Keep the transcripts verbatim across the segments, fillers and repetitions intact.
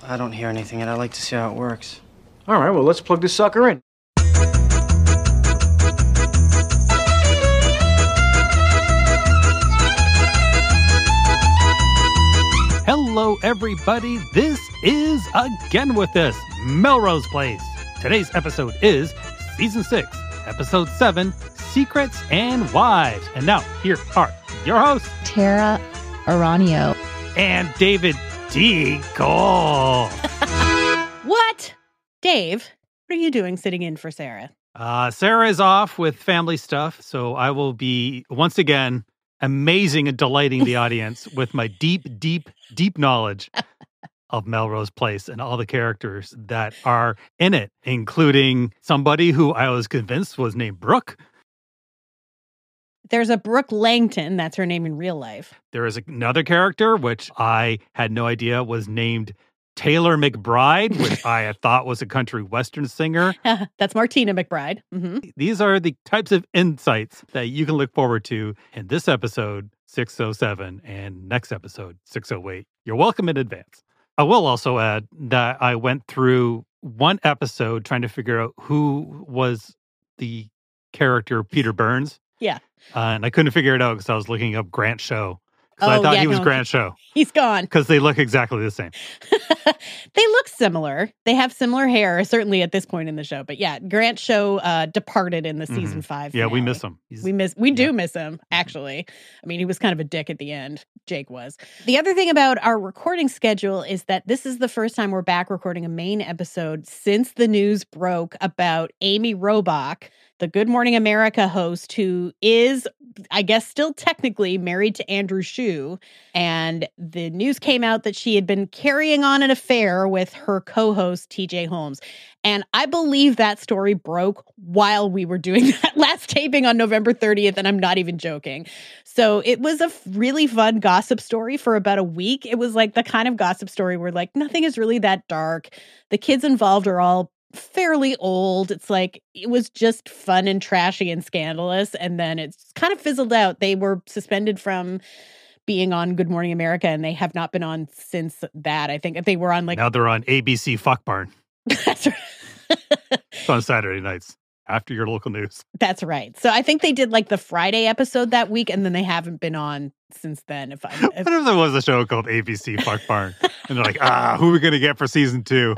I don't hear anything, and I'd like to see how it works. All right, well, let's plug this sucker in. Hello, everybody. This is Again With This, Melrose Place. Today's episode is Season six, Episode seven, Secrets and Wives. And now, here are your hosts, Tara Aranio and David D. Cole. What? Dave, what are you doing sitting in for Sarah? Uh, Sarah is off with family stuff, so I will be, once again, amazing and delighting the audience with my deep, deep, deep knowledge of Melrose Place and all the characters that are in it, including somebody who I was convinced was named Brooke. There's a Brooke Langton, that's her name in real life. There is another character, which I had no idea was named Taylor McBride, which I thought was a country western singer. That's Martina McBride. Mm-hmm. These are the types of insights that you can look forward to in this episode, six oh seven, and next episode, six oh eight. You're welcome in advance. I will also add that I went through one episode trying to figure out who was the character Peter Burns. Yeah. Uh, and I couldn't figure it out because I was looking up Grant Show. Because Oh, I thought yeah, he was no, Grant Show. He's gone. Because they look exactly the same. They look similar. They have similar hair, certainly at this point in the show. But yeah, Grant Show uh, departed in the season Mm-hmm. five Yeah, we finale. miss him. He's, We miss. We do yeah. miss him, actually. I mean, he was kind of a dick at the end. Jake was. The other thing about our recording schedule is that this is the first time we're back recording a main episode since the news broke about Amy Robach, the Good Morning America host, who is, I guess, still technically married to Andrew Shue. And the news came out that she had been carrying on an affair with her co-host, T J Holmes. And I believe that story broke while we were doing that last taping on November thirtieth, and I'm not even joking. So it was a really fun gossip story for about a week. It was like the kind of gossip story where like nothing is really that dark. The kids involved are all fairly old. It's like it was just fun and trashy and scandalous, and then it's kind of fizzled out. They were suspended from being on Good Morning America, and they have not been on since that. I think they were on like Now they're on A B C Fuck Barn. that's right. It's on Saturday nights after your local news. That's right. So I think they did like the Friday episode that week, and then they haven't been on since then. If I, if, What if there was a show called A B C Fuck Barn? And they're like, ah, who are we going to get for season two?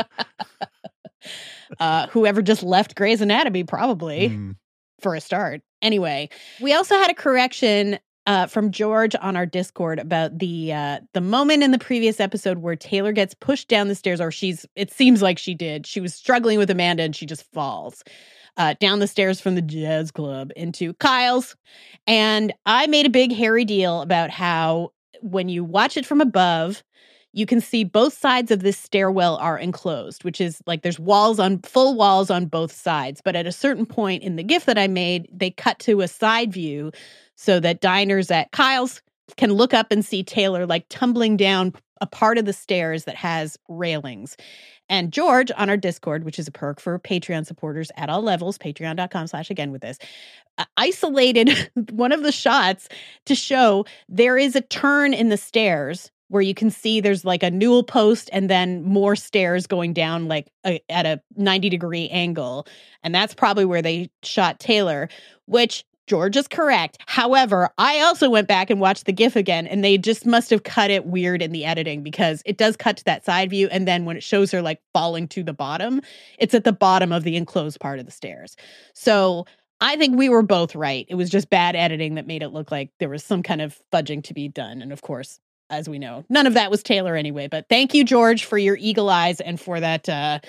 uh, whoever just left Grey's Anatomy, probably Mm. for a start. Anyway, we also had a correction uh, from George on our Discord about the uh, the moment in the previous episode where Taylor gets pushed down the stairs, or she's. It seems like she did. She was struggling with Amanda, and she just falls uh, down the stairs from the jazz club into Kyle's. And I made a big hairy deal about how when you watch it from above, you can see both sides of this stairwell are enclosed, which is like there's walls on full walls on both sides. But at a certain point in the GIF that I made, they cut to a side view so that diners at Kyle's can look up and see Taylor like tumbling down a part of the stairs that has railings. And George on our Discord, which is a perk for Patreon supporters at all levels, patreon.com slash again with this, uh, isolated one of the shots to show there is a turn in the stairs where you can see there's like a newel post and then more stairs going down like a, at a ninety degree angle. And that's probably where they shot Taylor, which George is correct. However, I also went back and watched the GIF again, and they just must have cut it weird in the editing because it does cut to that side view. And then when it shows her like falling to the bottom, it's at the bottom of the enclosed part of the stairs. So I think we were both right. It was just bad editing that made it look like there was some kind of fudging to be done. And of course, as we know, none of that was Taylor anyway. But thank you, George, for your eagle eyes and for that uh,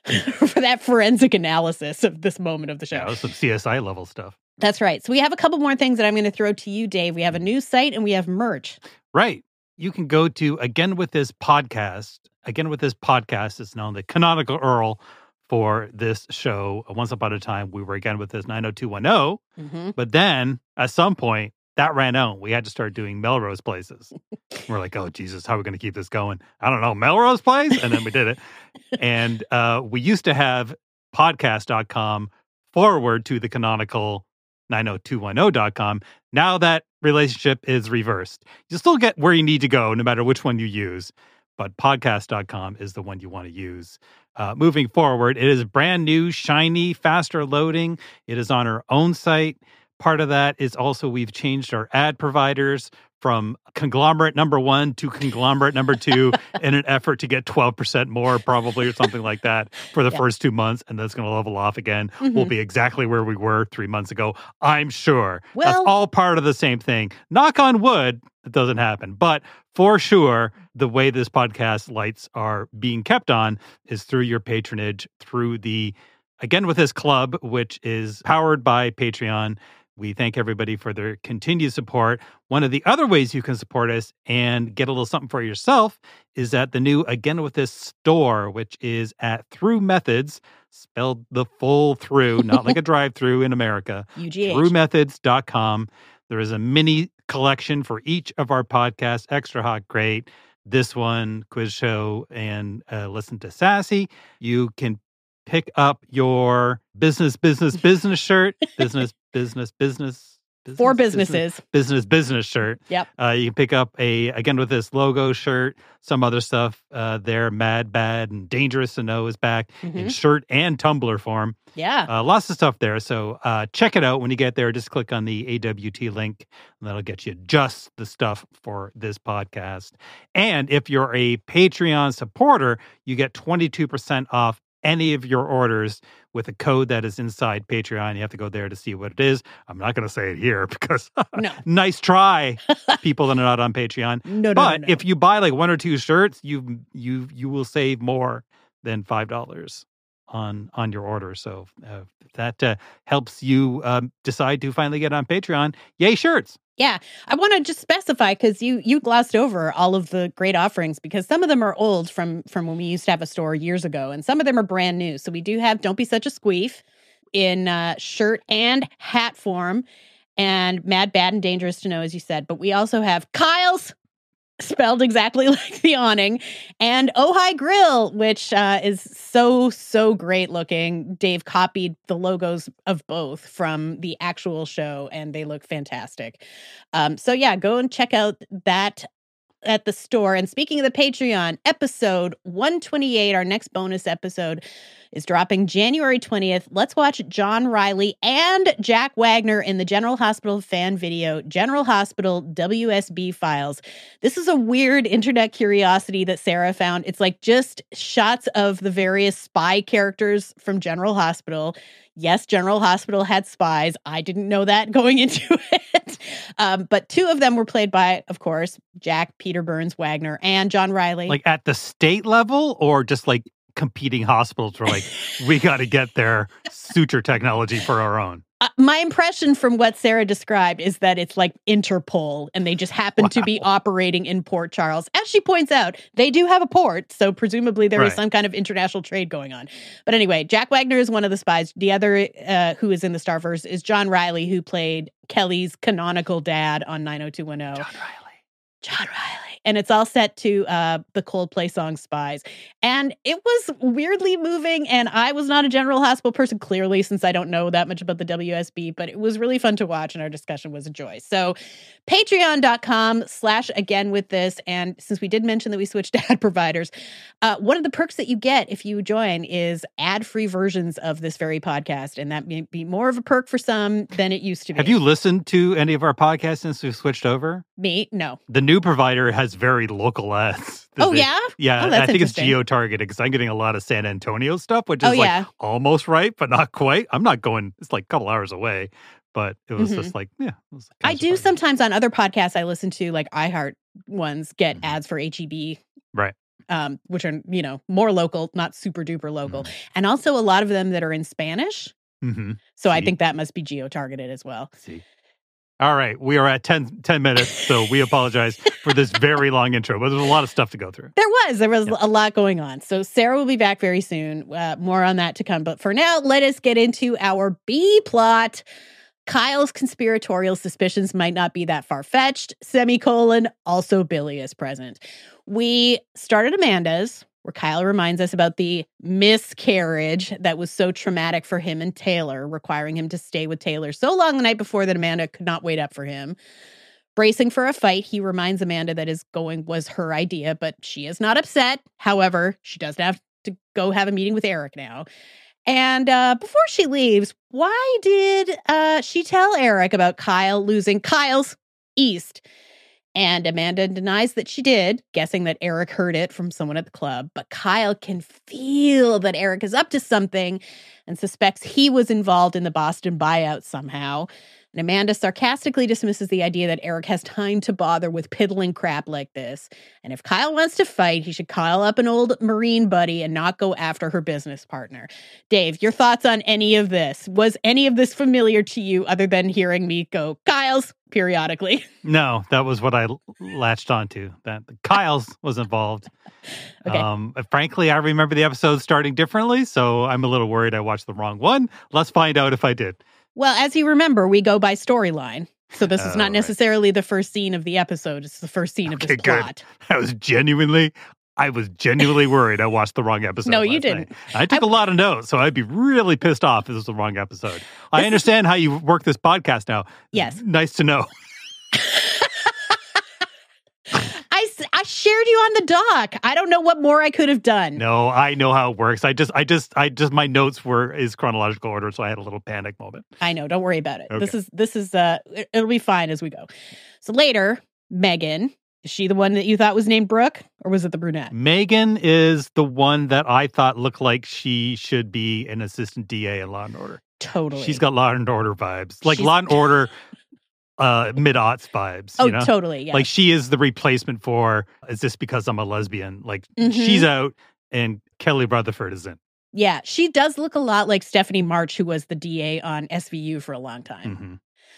for that forensic analysis of this moment of the show. Yeah, that was some C S I level stuff. That's right. So we have a couple more things that I'm going to throw to you, Dave. We have a news site and we have merch. Right. You can go to Again With This podcast. Again With This podcast is known the canonical U R L for this show. Once upon a time, we were Again With This nine oh two one oh. Mm-hmm. But then at some point, that ran out. We had to start doing Melrose Places. We're like, oh, Jesus, how are we going to keep this going? I don't know, Melrose Place? And then we did it. And uh, we used to have podcast.com forward to the canonical nine oh two one oh dot com. Now that relationship is reversed. You still get where you need to go, no matter which one you use. but podcast dot com is the one you want to use. Uh, moving forward, it is brand new, shiny, faster loading. It is on our own site. Part of that is also we've changed our ad providers from conglomerate number one to conglomerate number two in an effort to get twelve percent more, probably, or something like that for the Yeah. first two months. And that's going to level off again. Mhm. We'll be exactly where we were three months ago, I'm sure. Well- That's all part of the same thing. Knock on wood, it doesn't happen. But for sure, the way this podcast lights are being kept on is through your patronage, through the, again, with this club, which is powered by Patreon. We thank everybody for their continued support. One of the other ways you can support us and get a little something for yourself is at the new Again With This store, which is at Through Methods, spelled the full through, not like a drive-through in America. U G H. through methods dot com. There is a mini collection for each of our podcasts, Extra Hot Great, this one, Quiz Show, and uh, Listen to Sassy. You can pick up your business, business, business shirt, business, business, business. business Four business, businesses. business, business shirt. Yep. Uh, you can pick up a, again, with this logo shirt, some other stuff uh, there, Mad, Bad, and Dangerous to Know is back in Mhm. shirt and tumbler form. Yeah. Uh, lots of stuff there. So uh, check it out when you get there. Just click on the A W T link, and that'll get you just the stuff for this podcast. And if you're a Patreon supporter, you get twenty-two percent off any of your orders with a code that is inside Patreon. You have to go there to see what it is. I'm not going to say it here because No. nice try, people that are not on Patreon. No, no, But no, no. if you buy like one or two shirts, you you you will save more than five dollars on on your order. So uh, if that uh, helps you um, decide to finally get on Patreon, yay shirts. Yeah, I want to just specify because you you glossed over all of the great offerings because some of them are old from from when we used to have a store years ago, and some of them are brand new. So we do have Don't Be Such a Squeef in uh, shirt and hat form, and Mad, Bad, and Dangerous to Know, as you said. But we also have Kyle's, spelled exactly like the awning, and Ojai Grill, which uh, is so, so great looking. Dave copied the logos of both from the actual show, and they look fantastic. Um, so yeah, go and check out that at the store. And speaking of the Patreon, episode one twenty-eight, our next bonus episode, is dropping January twentieth. Let's watch John Riley and Jack Wagner in the General Hospital fan video, General Hospital W S B Files. This is a weird internet curiosity that Sarah found. It's like just shots of the various spy characters from General Hospital. Yes, General Hospital had spies. I didn't know that going into it. Um, but two of them were played by, of course, Jack, Peter Burns, Wagner, and John Riley. Like at the state level, or just like competing hospitals were like, we got to get their suture technology for our own. Uh, my impression from what Sarah described is that it's like Interpol, and they just happen to be operating in Port Charles. As she points out, they do have a port, so presumably there is Right. some kind of international trade going on. But anyway, Jack Wagner is one of the spies. The other uh, who is in the Starverse is John Riley, who played Kelly's canonical dad on nine oh two one oh. John Riley. John Riley. And it's all set to uh, the Coldplay song Spies. And it was weirdly moving. And I was not a General Hospital person, clearly, since I don't know that much about the W S B, but it was really fun to watch. And our discussion was a joy. So patreon.com slash again with this. And since we did mention that we switched to ad providers, uh, one of the perks that you get if you join is ad-free versions of this very podcast. And that may be more of a perk for some than it used to be. Have you listened to any of our podcasts since we've switched over? Me? No. The new provider has very local ads. Oh, They- yeah? Yeah, Oh, that's I think it's interesting. geo-targeted because I'm getting a lot of San Antonio stuff, which is Oh, like yeah. almost right, but not quite. I'm not going, it's like a couple hours away, but it was Mhm. just like, yeah. It was I kinda do surprising. sometimes on other podcasts I listen to, like iHeart ones, get Mhm. ads for H E B. Right. Um, which are, you know, more local, not super duper local. Mhm. And also a lot of them that are in Spanish. Mm-hmm. So I See. think that must be geo-targeted as well. See. All right, we are at ten, ten minutes, so we apologize for this very long intro, but there's a lot of stuff to go through. There was. There was Yeah. a lot going on. So Sarah will be back very soon. Uh, more on that to come. But for now, let us get into our B plot. Kyle's conspiratorial suspicions might not be that far-fetched, semicolon, also Billy is present. We started Amanda's, where Kyle reminds us about the miscarriage that was so traumatic for him and Taylor, requiring him to stay with Taylor so long the night before that Amanda could not wait up for him. Bracing for a fight, he reminds Amanda that his going was her idea, but she is not upset. However, she does have to go have a meeting with Eric now. And uh, before she leaves, why did uh, she tell Eric about Kyle losing Kyle's East? And Amanda denies that she did, guessing that Eric heard it from someone at the club. But Kyle can feel that Eric is up to something and suspects he was involved in the Boston buyout somehow. And Amanda sarcastically dismisses the idea that Eric has time to bother with piddling crap like this. And if Kyle wants to fight, he should call up an old Marine buddy and not go after her business partner. Dave, your thoughts on any of this? Was any of this familiar to you other than hearing me go, Kyle's, periodically? No, that was what I l- latched onto. That Kyle's was involved. Okay. Um, frankly, I remember the episode starting differently, so I'm a little worried I watched the wrong one. Let's find out if I did. Well, as you remember, we go by storyline. So this is Oh, not right. necessarily the first scene of the episode. It's the first scene of Okay, this good. plot. I was genuinely, I was genuinely worried I watched the wrong episode. No, you last didn't. night. I took I- a lot of notes, so I'd be really pissed off if this was the wrong episode. I understand how you work this podcast now. Yes. Nice to know. I, s- I shared you on the doc. I don't know what more I could have done. No, I know how it works. I just, I just, I just, my notes were is chronological order, so I had a little panic moment. I know. Don't worry about it. This Okay. is this is uh it- it'll be fine as we go. So later, Megan, is she the one that you thought was named Brooke, or was it the brunette? Megan is the one that I thought looked like she should be an assistant D A in Law and Order. Totally. She's got Law and Order vibes, like She's- Law and Order uh, mid-aughts vibes. Oh, you know? totally. Yeah. Like she is the replacement for, is this because I'm a lesbian? Like Mhm. she's out and Kelly Rutherford is in. yeah, she does look a lot like Stephanie March, who was the D A on S V U for a long time. hmm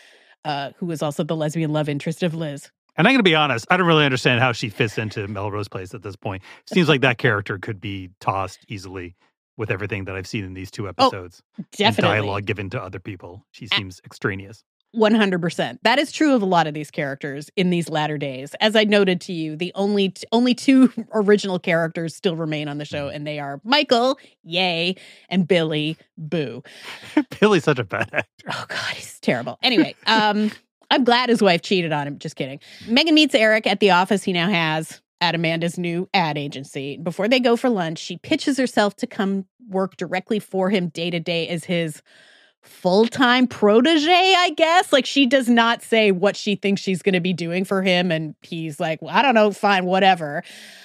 Uh, who was also the lesbian love interest of Liz. And I'm going to be honest, I don't really understand how she fits into Melrose Place at this point. Seems like that character could be tossed easily with everything that I've seen in these two episodes. And Definitely. dialogue given to other people. She seems extraneous. one hundred percent. That is true of a lot of these characters in these latter days. As I noted to you, the only t- only two original characters still remain on the show, and they are Michael, yay, and Billy, boo. Billy's such a bad actor. Oh, God, he's terrible. Anyway, um, I'm glad his wife cheated on him. Just kidding. Megan meets Eric at the office he now has at Amanda's new ad agency. Before they go for lunch, she pitches herself to come work directly for him day to day as his full-time protege, I guess. Like, she does not say what she thinks she's going to be doing for him, and he's like, well, I don't know, fine, whatever.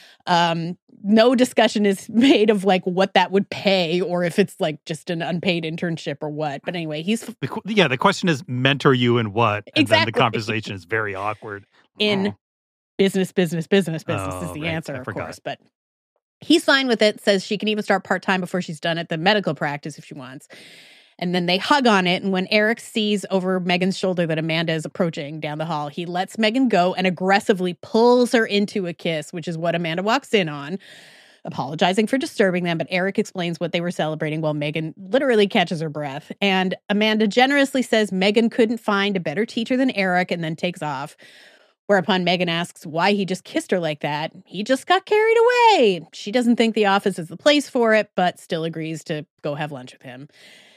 Um, no discussion is made of like what that would pay or if it's like just an unpaid internship or what. But anyway, he's The, qu- yeah, the question is mentor you in what? And Exactly. then the conversation is very awkward. in Oh. business, business, business, business Oh, is the right. answer, I of forgot. course. But he's fine with it, says she can even start part-time before she's done at the medical practice if she wants. And then they hug on it. And when Eric sees over Megan's shoulder that Amanda is approaching down the hall, he lets Megan go and aggressively pulls her into a kiss, which is what Amanda walks in on, apologizing for disturbing them. But Eric explains what they were celebrating while Megan literally catches her breath. And Amanda generously says Megan couldn't find a better teacher than Eric and then takes off. Whereupon Megan asks why he just kissed her like that. He just got carried away. She doesn't think the office is the place for it, but still agrees to go have lunch with him.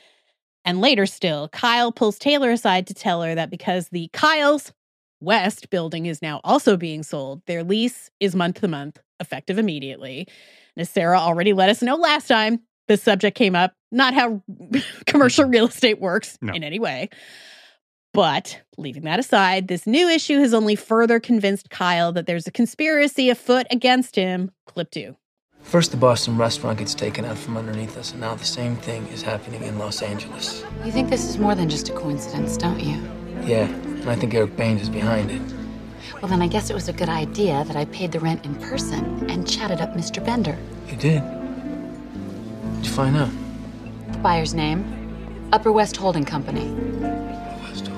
And later still, Kyle pulls Taylor aside to tell her that because the Kyle's West building is now also being sold, their lease is month to month, effective immediately. And as Sarah already let us know last time, this subject came up, not how commercial real estate works No. in any way. But leaving that aside, this new issue has only further convinced Kyle that there's a conspiracy afoot against him. Clip two. First, the Boston restaurant gets taken out from underneath us, and now the same thing is happening in Los Angeles. You think this is more than just a coincidence, don't you? Yeah, and I think Eric Baines is behind it. Well, then I guess it was a good idea that I paid the rent in person and chatted up Mister Bender. You did? What'd you find out? The buyer's name? Upper West Holding Company. West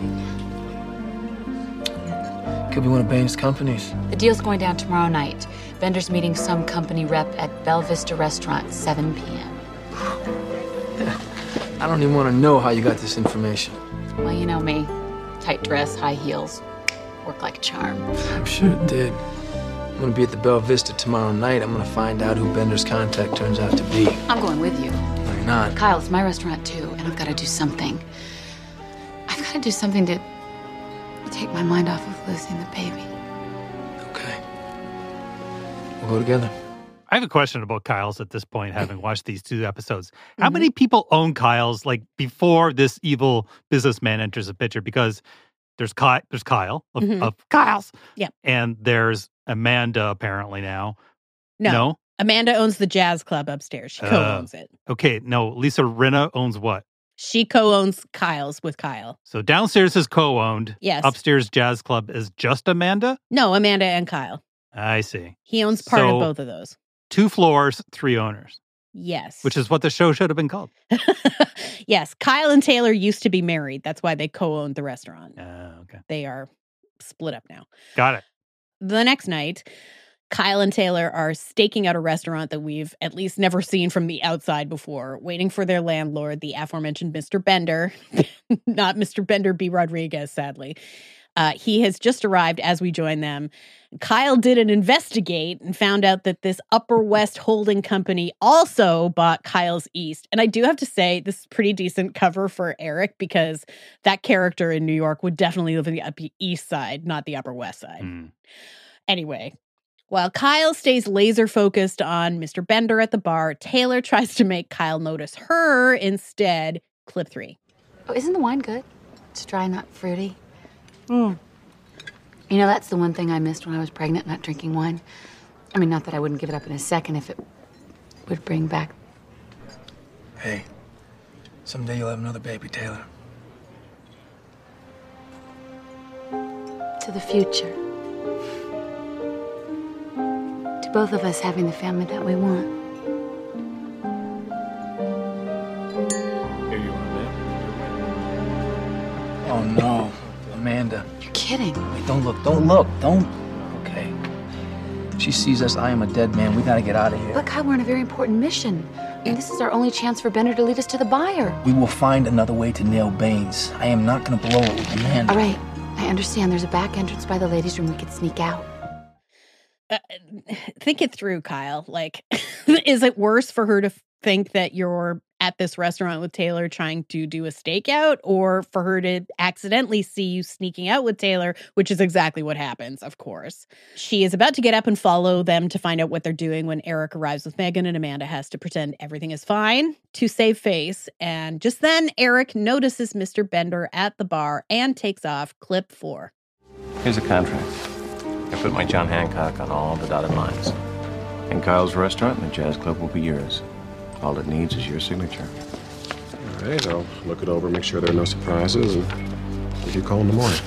Could be one of Baines' companies. The deal's going down tomorrow night. Bender's meeting some company rep at Belle Vista Restaurant, seven p.m. I don't even want to know how you got this information. Well, you know me. Tight dress, high heels. Work like a charm. I'm sure it did. I'm gonna be at the Belle Vista tomorrow night. I'm gonna find out who Bender's contact turns out to be. I'm going with you. No, you're not. Kyle, it's my restaurant too, and I've got to do something. I've got to do something to to take my mind off of losing the baby. Okay. We'll go together. I have a question about Kyle's at this point, having watched these two episodes. How Mm-hmm. many people own Kyle's, like, before this evil businessman enters the picture? Because there's Ky- there's Kyle of, Mhm. of Kyle's. Yeah. And there's Amanda apparently now. No. No? Amanda owns the jazz club upstairs. She Oh. co-owns it. Okay, no. Lisa Rinna owns what? She co-owns Kyle's with Kyle. So downstairs is co-owned. Yes. Upstairs Jazz Club is just Amanda? No, Amanda and Kyle. I see. He owns part So- of both of those. Two floors, three owners, Yes. which is what the show should have been called. Yes. Kyle and Taylor used to be married. That's why they co-owned the restaurant. Uh, okay. They are split up now. Got it. The next night, Kyle and Taylor are staking out a restaurant that we've at least never seen from the outside before, waiting for their landlord, the aforementioned Mister Bender, not Mister Bender B. Rodriguez, sadly. Uh, he has just arrived as we join them. Kyle did an investigate and found out that this Upper West holding company also bought Kyle's East. And I do have to say, this is pretty decent cover for Eric, because that character in New York would definitely live on the Upper East Side, not the Upper West Side. Mm. Anyway, while Kyle stays laser focused on Mister Bender at the bar, Taylor tries to make Kyle notice her instead. Clip three. Oh, isn't the wine good? It's dry, not fruity. Mm. You know, that's the one thing I missed when I was pregnant, not drinking wine. I mean, not that I wouldn't give it up in a second if it would bring back... Hey, someday you'll have another baby, Taylor. to the future. To both of us having the family that we want. Here you are, man. Oh, no. Amanda. You're kidding. Wait, don't look. Don't look. Don't. Okay. If she sees us, I am a dead man. We gotta get out of here. Look, Kyle, we're on a very important mission. I mean, this is our only chance for Bender to lead us to the buyer. We will find another way to nail Baines. I am not gonna blow it with Amanda. All right. I understand there's a back entrance by the ladies' room we could sneak out. Uh, think it through, Kyle. Like, is it worse for her to think that you're at this restaurant with Taylor trying to do a stakeout, or for her to accidentally see you sneaking out with Taylor, which is exactly what happens, of course. She is about to get up and follow them to find out what they're doing when Eric arrives with Megan, and Amanda has to pretend everything is fine to save face. And just then, Eric notices Mister Bender at the bar and takes off. Clip four. Here's a contract. I put my John Hancock on all the dotted lines. And Kyle's restaurant and the jazz club will be yours. All it needs is your signature. All right, I'll look it over, make sure there are no surprises, and give you a call in the morning.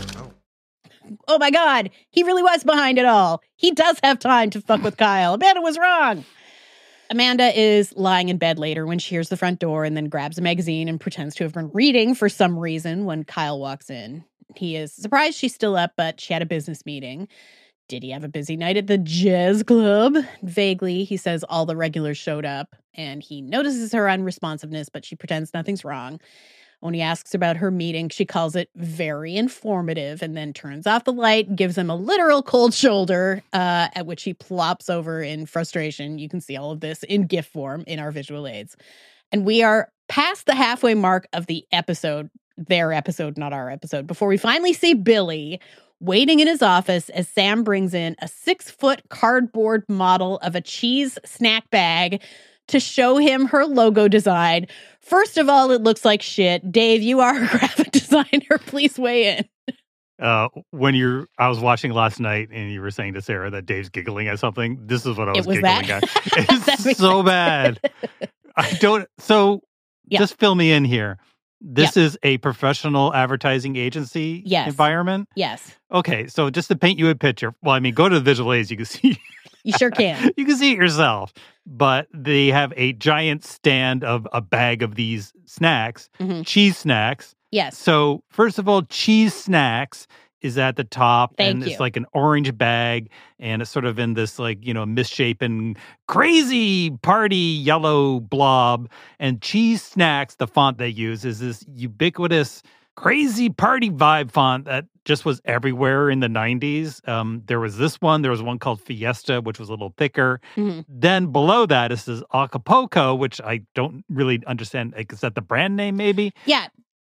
Oh my God, he really was behind it all. He does have time to fuck with Kyle. Amanda was wrong. Amanda is lying in bed later when she hears the front door and then grabs a magazine and pretends to have been reading for some reason when Kyle walks in. He is surprised she's still up, but she had a business meeting. Did he have a busy night at the jazz club? Vaguely, he says all the regulars showed up, and he notices her unresponsiveness, but she pretends nothing's wrong. When he asks about her meeting, she calls it very informative and then turns off the light and gives him a literal cold shoulder, uh, at which he plops over in frustration. You can see all of this in GIF form in our visual aids. And we are past the halfway mark of the episode, their episode, not our episode, before we finally see Billy waiting in his office as Sam brings in a six-foot cardboard model of a cheese snack bag to show him her logo design. First of all, it looks like shit. Dave, you are a graphic designer. Please weigh in. Uh, when you're, I was watching last night and you were saying to Sarah that Dave's giggling at something. This is what I was, It was giggling that? at. That It's makes so sense. bad. I don't, so Yeah. just fill me in here. This is a professional advertising agency Yes. environment. Yes, Okay, so just to paint you a picture, well, I mean, go to the visual aids, you can see you sure can. you can see it yourself. But they have a giant stand of a bag of these snacks, Mhm. cheese snacks. Yes. So first of all, cheese snacks is at the top, Thank and you. it's like an orange bag, and it's sort of in this like, you know, misshapen, crazy party yellow blob. And cheese snacks, the font they use is this ubiquitous, crazy party vibe font that just was everywhere in the nineties. Um, there was this one. There was one called Fiesta, which was a little thicker. Mhm. Then below that is this Acapulco, which I don't really understand. Like, is that the brand name maybe? Yeah.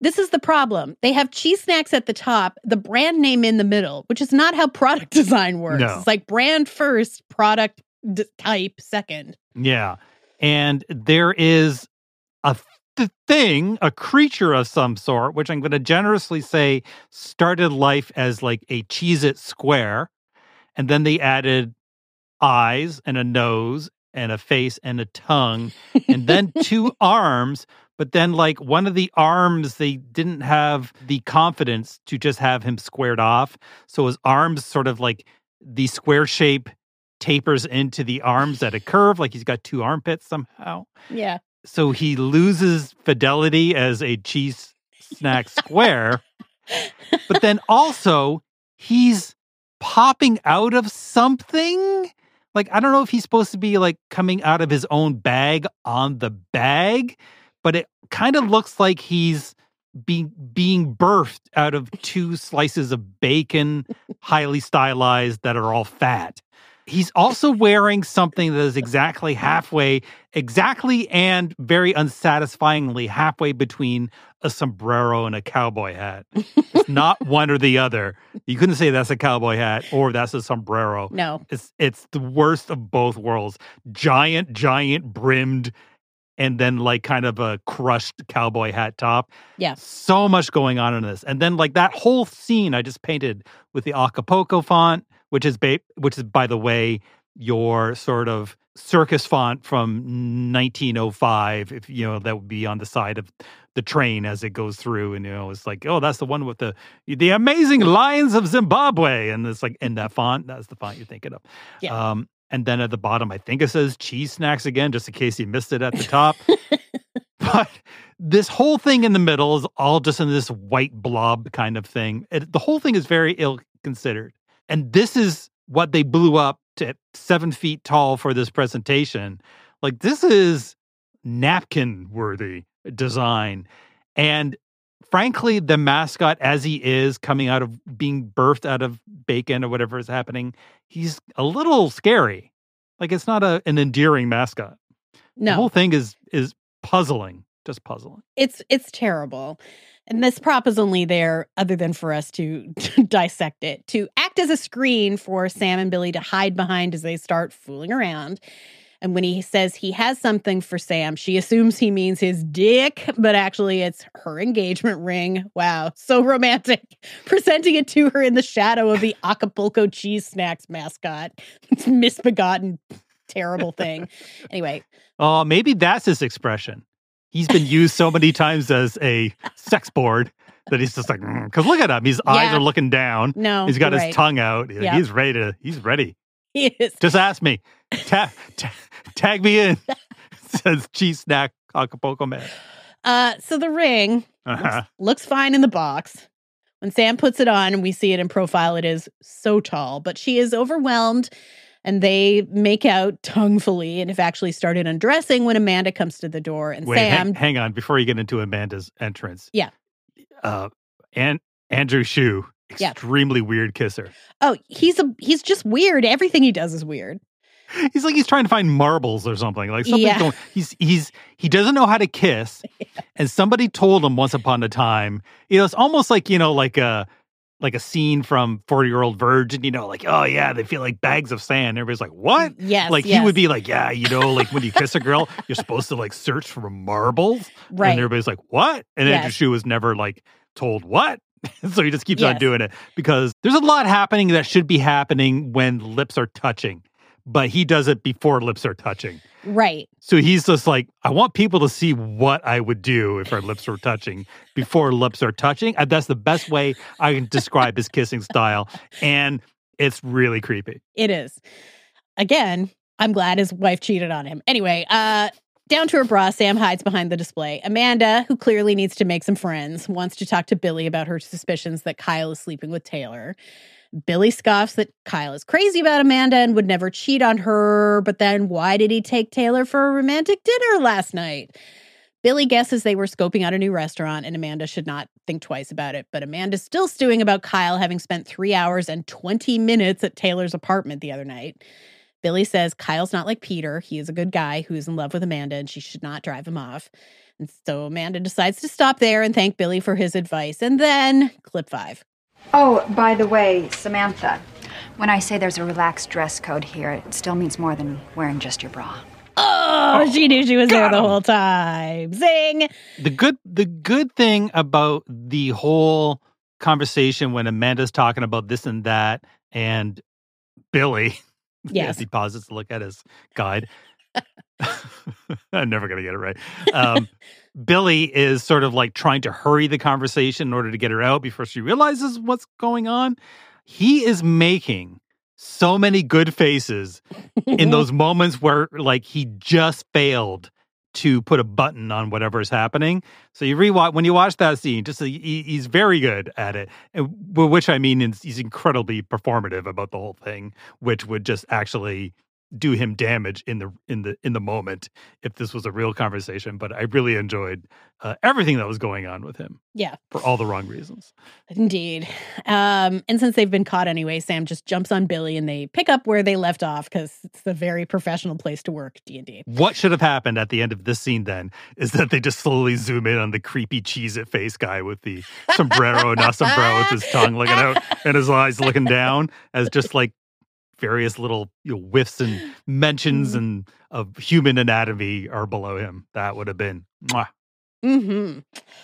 this is the problem. They have cheese snacks at the top, the brand name in the middle, which is not how product design works. No. It's like brand first, product d- type second. Yeah. And there is a th- thing, a creature of some sort, which I'm going to generously say started life as like a Cheez-It square. And then they added eyes and a nose and a face and a tongue and then two arms. But then, like, one of the arms, they didn't have the confidence to just have him squared off. So his arms sort of like the square shape tapers into the arms at a curve, like he's got two armpits somehow. Yeah. So he loses fidelity as a cheese snack square. But then also, he's popping out of something. Like, I don't know if he's supposed to be, like, coming out of his own bag on the bag. But it kind of looks like he's being being birthed out of two slices of bacon, highly stylized, that are all fat. He's also wearing something that is exactly halfway, exactly and very unsatisfyingly halfway between a sombrero and a cowboy hat. It's not one or the other. You couldn't say that's a cowboy hat or that's a sombrero. No. It's it's the worst of both worlds. Giant, giant brimmed, and then like kind of a crushed cowboy hat top. Yeah. So much going on in this. And then like that whole scene I just painted with the Acapulco font, which is, ba- which is by the way, your sort of circus font from nineteen oh five, if you know, that would be on the side of the train as it goes through. And, you know, it's like, oh, that's the one with the the amazing lions of Zimbabwe. And it's like in that font, that's the font you're thinking of. Yeah. Um, And then at the bottom, I think it says cheese snacks again, just in case you missed it at the top. But this whole thing in the middle is all just in this white blob kind of thing. It, the whole thing is very ill-considered. And this is what they blew up to seven feet tall for this presentation. Like, this is napkin-worthy design. And frankly, the mascot, as he is coming out of being birthed out of bacon or whatever is happening, he's a little scary. Like, it's not a, an endearing mascot. No. The whole thing is is puzzling, just puzzling. It's it's terrible. And this prop is only there, other than for us to, to dissect it, to act as a screen for Sam and Billy to hide behind as they start fooling around. And when he says he has something for Sam, she assumes he means his dick, but actually it's her engagement ring. Wow, so romantic. Presenting it to her in the shadow of the Acapulco cheese snacks mascot. It's misbegotten, terrible thing. Anyway. Oh, maybe that's his expression. He's been used so many times as a sex board that he's just like, because mm. look at him. His yeah. eyes are looking down. No, he's got his right. tongue out. Yep. He's ready to, he's ready. He is. Just ask me. Ta- ta- tag me in. Says cheese snack Acapulco man. Uh, so the ring uh-huh. looks, looks fine in the box. When Sam puts it on and we see it in profile, it is so tall, but she is overwhelmed and they make out tonguefully and have actually started undressing when Amanda comes to the door. And Wait, Sam. hang, hang on. Before you get into Amanda's entrance. Yeah. Uh, and Andrew Shue, extremely yeah. weird kisser. Oh, he's a he's just weird. Everything he does is weird. He's like he's trying to find marbles or something. Like something's yeah. going. He's he's he doesn't know how to kiss, yeah. and somebody told him once upon a time. You know, it's almost like you know, like a like a scene from forty Year Old Virgin. You know, like oh yeah, they feel like bags of sand. Everybody's like what? Yes, like yes. he would be like yeah, you know, like when you kiss a girl, you're supposed to like search for marbles, right? And everybody's like what? And yes. Andrew Shue was never like told what. So he just keeps yes. on doing it because there's a lot happening that should be happening when lips are touching. But he does it before lips are touching. Right. So he's just like, I want people to see what I would do if our lips were touching before lips are touching. And that's the best way I can describe his kissing style. And it's really creepy. It is. Again, I'm glad his wife cheated on him. Anyway, uh, down to her bra, Sam hides behind the display. Amanda, who clearly needs to make some friends, wants to talk to Billy about her suspicions that Kyle is sleeping with Taylor. Billy scoffs that Kyle is crazy about Amanda and would never cheat on her, but then why did he take Taylor for a romantic dinner last night? Billy guesses they were scoping out a new restaurant and Amanda should not think twice about it, but Amanda's still stewing about Kyle having spent three hours and twenty minutes at Taylor's apartment the other night. Billy says Kyle's not like Peter. He is a good guy who's in love with Amanda, and she should not drive him off. And so Amanda decides to stop there and thank Billy for his advice. And then, clip five. Oh, by the way, Samantha, when I say there's a relaxed dress code here, it still means more than wearing just your bra. Oh, she knew she was there the whole time. Zing! The good, the good thing about the whole conversation when Amanda's talking about this and that, and Billy, yes, as he pauses to look at his guide. I'm never going to get it right. Um, Billy is sort of like trying to hurry the conversation in order to get her out before she realizes what's going on. He is making so many good faces in those moments where like he just failed to put a button on whatever's happening. So you rewatch, when you watch that scene, just he, he's very good at it, and, which I mean is he's incredibly performative about the whole thing, which would just actually do him damage in the in the in the moment if this was a real conversation. But I really enjoyed uh, everything that was going on with him. Yeah, for all the wrong reasons. Indeed. Um, and since they've been caught anyway, Sam just jumps on Billy and they pick up where they left off because it's the very professional place to work. D and D. What should have happened at the end of this scene then is that they just slowly zoom in on the creepy Cheez-It face guy with the sombrero, not sombrero, with his tongue looking out and his eyes looking down as just like various little you know, whiffs and mentions and of human anatomy are below him. That would have been mwah. Mm-hmm.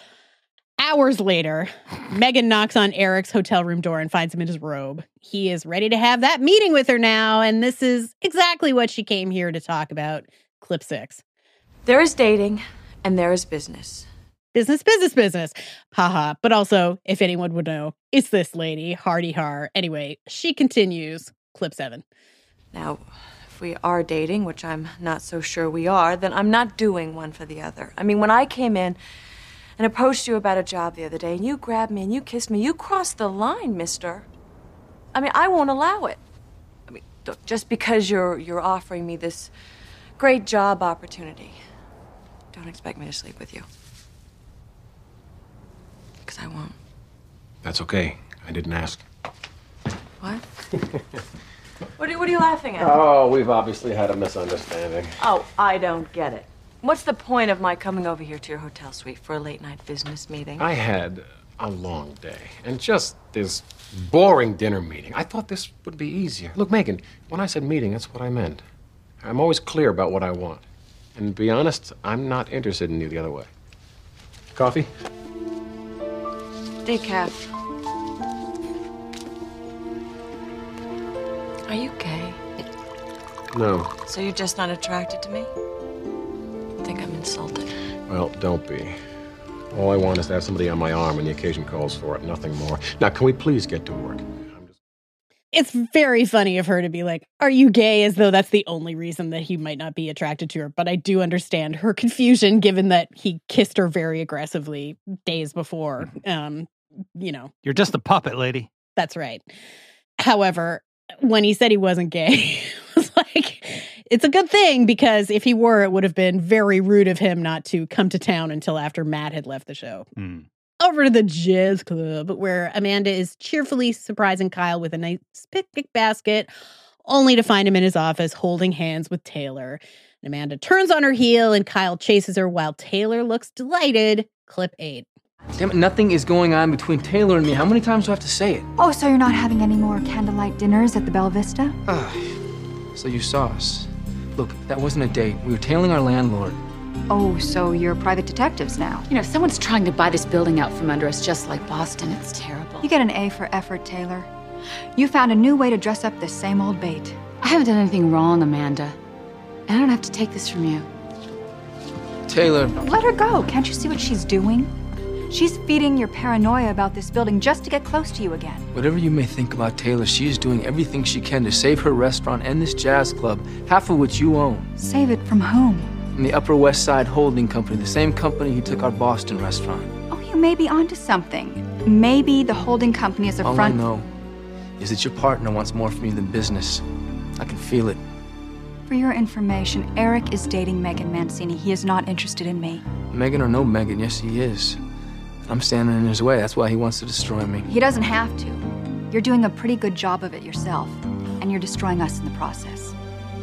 Hours later, Megan knocks on Eric's hotel room door and finds him in his robe. He is ready to have that meeting with her now, and this is exactly what she came here to talk about. Clip six. There is dating, and there is business. Business, business, business. Haha. But also, if anyone would know, it's this lady, Hardy Har. Anyway, she continues. Clip seven. Now, if we are dating, which I'm not so sure we are, then I'm not doing one for the other. I mean, when I came in and approached you about a job the other day, and you grabbed me and you kissed me, you crossed the line, mister. I mean, I won't allow it. I mean, just because you're you're offering me this great job opportunity, don't expect me to sleep with you. Because I won't. That's okay. I didn't ask. What? What are, what are you laughing at? Oh, we've obviously had a misunderstanding. Oh, I don't get it. What's the point of my coming over here to your hotel suite for a late-night business meeting? I had a long day, and just this boring dinner meeting. I thought this would be easier. Look, Megan, when I said meeting, that's what I meant. I'm always clear about what I want. And to be honest, I'm not interested in you the other way. Coffee? Decaf. Are you gay? No. So you're just not attracted to me? I think I'm insulted. Well, don't be. All I want is to have somebody on my arm when the occasion calls for it, nothing more. Now, can we please get to work? Just... It's very funny of her to be like, are you gay? As though that's the only reason that he might not be attracted to her. But I do understand her confusion given that he kissed her very aggressively days before. Um, you know. You're just a puppet, lady. That's right. However, when he said he wasn't gay, it was like, it's a good thing because if he were, it would have been very rude of him not to come to town until after Matt had left the show. Mm. Over to the jazz club, where Amanda is cheerfully surprising Kyle with a nice picnic basket, only to find him in his office holding hands with Taylor. And Amanda turns on her heel and Kyle chases her while Taylor looks delighted. Clip eight. Damn it, nothing is going on between Taylor and me. How many times do I have to say it? Oh, so you're not having any more candlelight dinners at the Bella Vista? Ah, so you saw us. Look, that wasn't a date. We were tailing our landlord. Oh, so you're private detectives now. You know, someone's trying to buy this building out from under us just like Boston. It's terrible. You get an A for effort, Taylor. You found a new way to dress up this same old bait. I haven't done anything wrong, Amanda. And I don't have to take this from you. Taylor. Let her go. Can't you see what she's doing? She's feeding your paranoia about this building just to get close to you again. Whatever you may think about Taylor, she is doing everything she can to save her restaurant and this jazz club, half of which you own. Save it from whom? From the Upper West Side Holding Company, the same company who took our Boston restaurant. Oh, you may be onto something. Maybe the holding company is a All front... I know is that your partner wants more from you than business. I can feel it. For your information, Eric is dating Megan Mancini. He is not interested in me. Megan or no Megan, yes he is. I'm standing in his way. That's why he wants to destroy me. He doesn't have to. You're doing a pretty good job of it yourself, and you're destroying us in the process.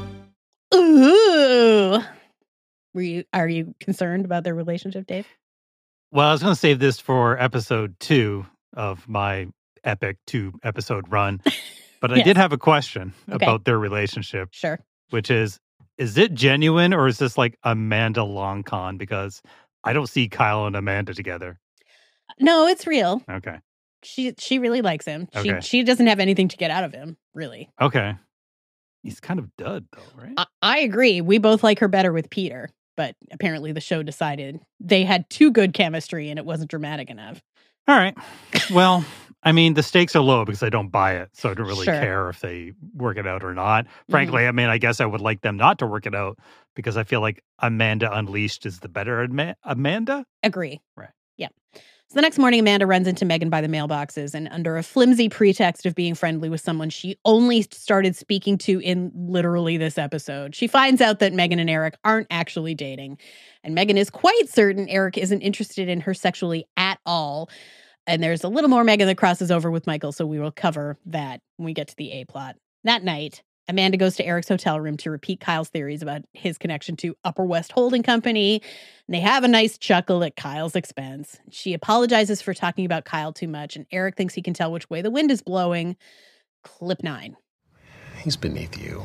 Were you, are you concerned about their relationship, Dave? Well, I was going to save this for episode two of my epic two episode run, but I Yes. did have a question Okay. about their relationship, Sure. which is, is it genuine or is this like Amanda long con? Because I don't see Kyle and Amanda together. No, it's real. Okay. She she really likes him. She Okay. she doesn't have anything to get out of him, really. Okay. He's kind of dud though, right? I, I agree. We both like her better with Peter, but apparently the show decided they had too good chemistry and it wasn't dramatic enough. All right. Well, I mean, the stakes are low because I don't buy it. So I don't really Sure. care if they work it out or not. Frankly, I mean, I guess I would like them not to work it out because I feel like Amanda Unleashed is the better Ama- Amanda. Agree. Right. Yeah. So the next morning, Amanda runs into Megan by the mailboxes, and under a flimsy pretext of being friendly with someone she only started speaking to in literally this episode, she finds out that Megan and Eric aren't actually dating. And Megan is quite certain Eric isn't interested in her sexually at all. And there's a little more Megan that crosses over with Michael, so we will cover that when we get to the A plot. That night, Amanda goes to Eric's hotel room to repeat Kyle's theories about his connection to Upper West Holding Company. And they have a nice chuckle at Kyle's expense. She apologizes for talking about Kyle too much, and Eric thinks he can tell which way the wind is blowing. Clip nine. He's beneath you.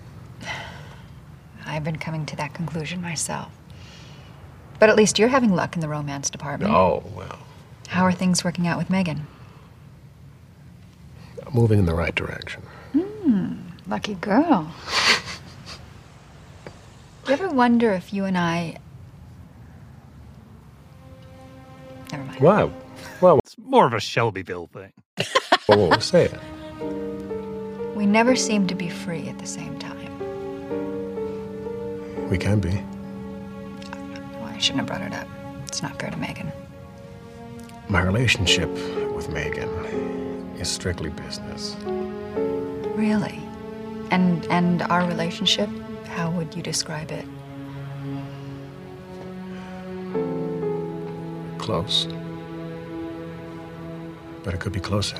I've been coming to that conclusion myself. But at least you're having luck in the romance department. Oh, well, How are things working out with Megan? moving in the right direction. Hmm, lucky girl. You ever wonder if you and I... Never mind. Wow. Well, It's more of a Shelbyville thing. whoa, whoa, say it. We never seem to be free at the same time. We can be. Well, I shouldn't have brought it up. It's not fair to Megan. My relationship with Megan is strictly business. Really? And and our relationship, how would you describe it? Close. But it could be closer.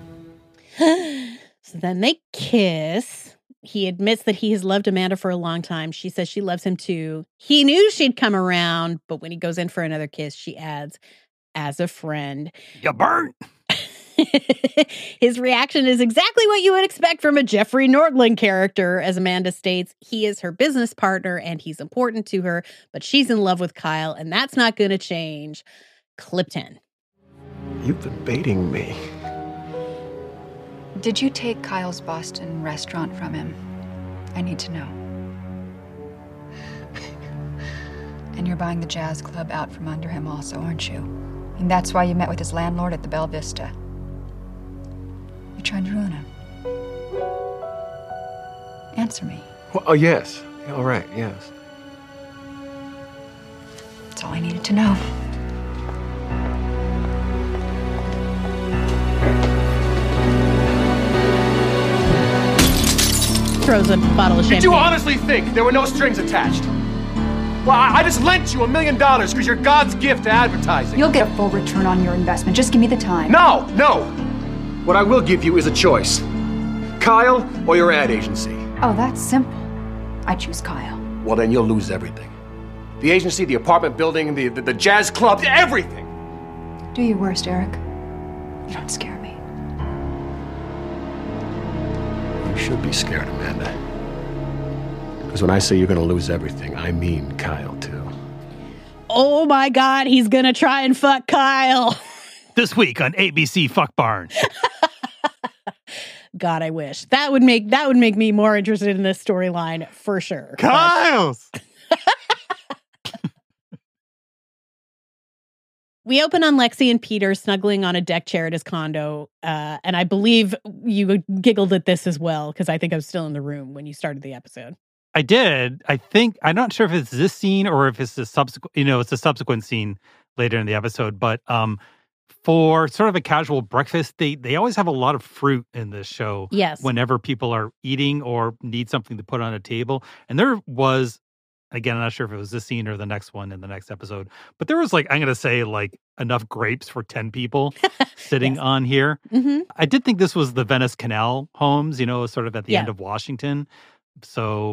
So then they kiss. He admits that he has loved Amanda for a long time. She says she loves him too. He knew she'd come around, but when he goes in for another kiss, she adds, as a friend. You burnt. His reaction is exactly what you would expect from a Jeffrey Nordling character. As Amanda states, he is her business partner and he's important to her, but she's in love with Kyle, and that's not going to change. Clip ten. You've been baiting me. Did you take Kyle's Boston restaurant from him? I need to know. And you're buying the jazz club out from under him also, aren't you? And that's why you met with his landlord at the Bella Vista. You're trying to ruin him. Answer me. Well, oh, yes. All right, yes. That's all I needed to know. Throws a bottle of champagne. Did you honestly think there were no strings attached? Well, I, I just lent you a million dollars because you're God's gift to advertising. You'll get a full return on your investment. Just give me the time. No, no. What I will give you is a choice. Kyle or your ad agency. Oh, that's simple. I choose Kyle. Well, then you'll lose everything. The agency, the apartment building, the, the, the jazz club, everything. Do your worst, Eric. You don't scare me. You should be scared, Amanda. Because when I say you're going to lose everything, I mean Kyle, too. Oh my God, he's going to try and fuck Kyle. This week on A B C Fuck Barn. God, I wish. That would make that would make me more interested in this storyline for sure. Kyle's! We open on Lexi and Peter snuggling on a deck chair at his condo. Uh, and I believe you giggled at this as well, because I think I was still in the room when you started the episode. I did. I think, I'm not sure if it's this scene or if it's the subsequent, you know, it's a subsequent scene later in the episode. But um, for sort of a casual breakfast, they, they always have a lot of fruit in this show. Yes. Whenever people are eating or need something to put on a table. And there was, again, I'm not sure if it was this scene or the next one in the next episode, but there was like, I'm going to say like enough grapes for ten people sitting Yes. on here. Mm-hmm. I did think this was the Venice Canal homes, you know, sort of at the Yeah. end of Washington. So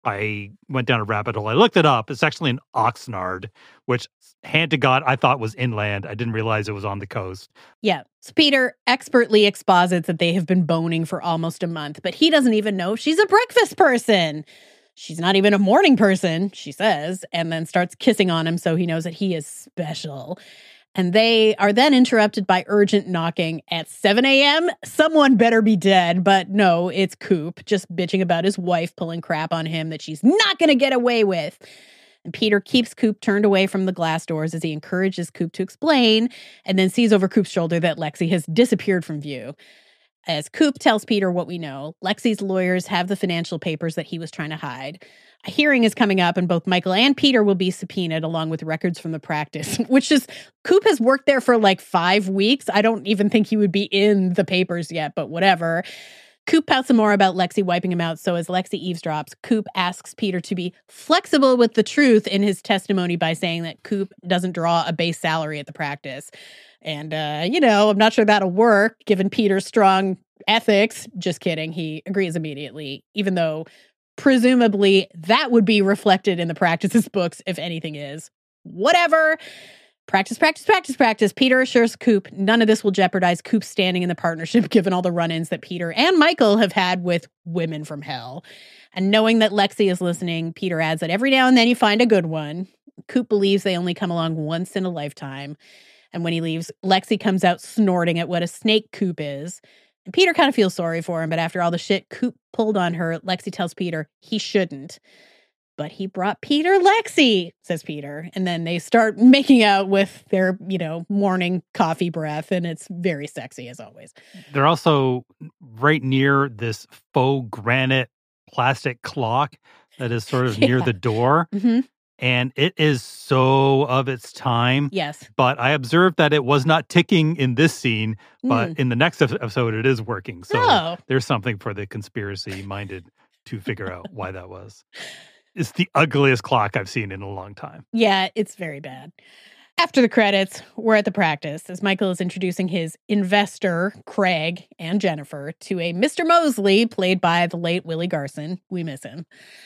I went down a rabbit hole. I looked it up. It's actually an Oxnard, which, hand to God, I thought was inland. I didn't realize it was on the coast. Yeah. So Peter expertly exposits that they have been boning for almost a month, but he doesn't even know she's a breakfast person. She's not even a morning person, she says, and then starts kissing on him so he knows that he is special. And they are then interrupted by urgent knocking at seven a.m. Someone better be dead, but no, it's Coop, just bitching about his wife pulling crap on him that she's not going to get away with. And Peter keeps Coop turned away from the glass doors as he encourages Coop to explain, and then sees over Coop's shoulder that Lexi has disappeared from view. As Coop tells Peter what we know, Lexi's lawyers have the financial papers that he was trying to hide. A hearing is coming up, and both Michael and Peter will be subpoenaed along with records from the practice, which is, Coop has worked there for like five weeks. I don't even think he would be in the papers yet, but whatever. Coop pouts some more about Lexi wiping him out, so as Lexi eavesdrops, Coop asks Peter to be flexible with the truth in his testimony by saying that Coop doesn't draw a base salary at the practice. And, uh, you know, I'm not sure that'll work, given Peter's strong ethics. Just kidding. He agrees immediately, even though presumably that would be reflected in the practice's books, if anything is. Whatever. Practice, practice, practice, practice. Peter assures Coop none of this will jeopardize Coop's standing in the partnership, given all the run-ins that Peter and Michael have had with women from hell. And knowing that Lexi is listening, Peter adds that every now and then you find a good one. Coop believes they only come along once in a lifetime. And when he leaves, Lexi comes out snorting at what a snake Coop is. And Peter kind of feels sorry for him, but after all the shit Coop pulled on her, Lexi tells Peter he shouldn't. But he brought Peter Lexi, says Peter. And then they start making out with their, you know, morning coffee breath, and it's very sexy as always. They're also right near this faux granite plastic clock that is sort of Yeah. near the door. Mm-hmm. And it is so of its time. Yes. But I observed that it was not ticking in this scene, but Mm. in the next ep- episode, it is working. So Oh. there's something for the conspiracy-minded to figure out why that was. It's the ugliest clock I've seen in a long time. Yeah, it's very bad. After the credits, we're at the practice as Michael is introducing his investor, Craig, and Jennifer to a Mister Mosley, played by the late Willie Garson. We miss him.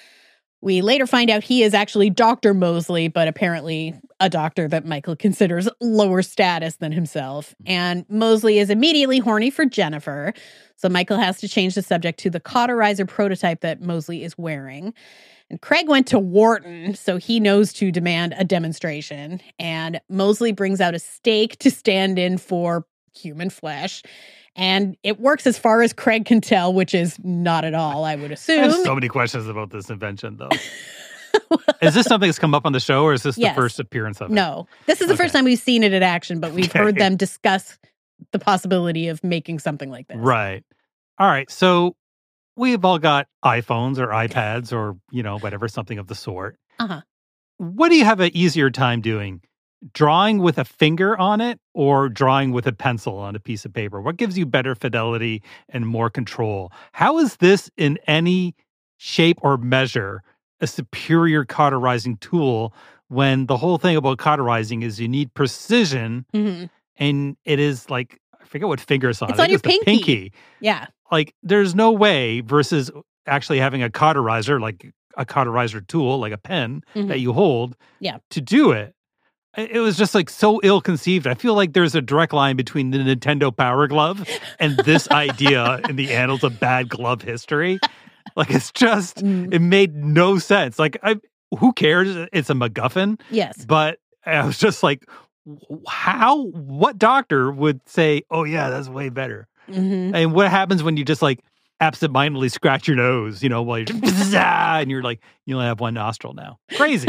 We later find out he is actually Doctor Mosley, but apparently a doctor that Michael considers lower status than himself. And Mosley is immediately horny for Jennifer, so Michael has to change the subject to the cauterizer prototype that Mosley is wearing. And Craig went to Wharton, so he knows to demand a demonstration. And Mosley brings out a stake to stand in for human flesh. And it works as far as Craig can tell, which is not at all, I would I assume. have so many questions about this invention, though. Is this something that's come up on the show, or is this Yes. the first appearance of it? No, this is the first Okay. time we've seen it in action, but we've Okay. heard them discuss the possibility of making something like this. Right. All right. So we've all got iPhones or iPads or, you know, whatever, something of the sort. Uh-huh. What do you have an easier time doing? Drawing with a finger on it or drawing with a pencil on a piece of paper? What gives you better fidelity and more control? How is this in any shape or measure a superior cauterizing tool when the whole thing about cauterizing is you need precision Mhm. and it is like, I forget what finger it's on. It's I on think your it's the pinky. pinky. Yeah. Like, there's no way versus actually having a cauterizer, like a cauterizer tool, like a pen Mhm. that you hold Yeah. to do it. It it was just like so ill conceived. I feel like there's a direct line between the Nintendo Power Glove and this idea in the annals of bad glove history. Like, it's just, Mm. it made no sense. Like, I, who cares? It's a MacGuffin. Yes. But I was just like, w- how, what doctor would say, oh, yeah, that's way better? Mhm. And what happens when you just like absentmindedly scratch your nose, you know, while you're just, and you're like, you only have one nostril now. Crazy.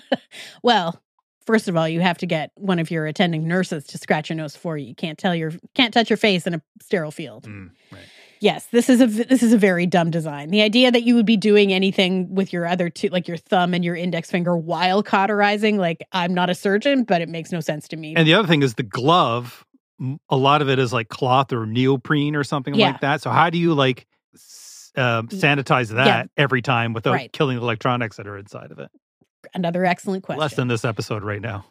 Well, first of all, you have to get one of your attending nurses to scratch your nose for you. You can't tell your can't touch your face in a sterile field. Mm, right. Yes, this is a this is a very dumb design. The idea that you would be doing anything with your other two, like your thumb and your index finger, while cauterizing, like, I'm not a surgeon, but it makes no sense to me. And the other thing is the glove, m- a lot of it is like cloth or neoprene or something Yeah. like that. So how do you like s- uh, sanitize that Yeah. every time without Right. killing the electronics that are inside of it? Another excellent question. Less than this episode right now.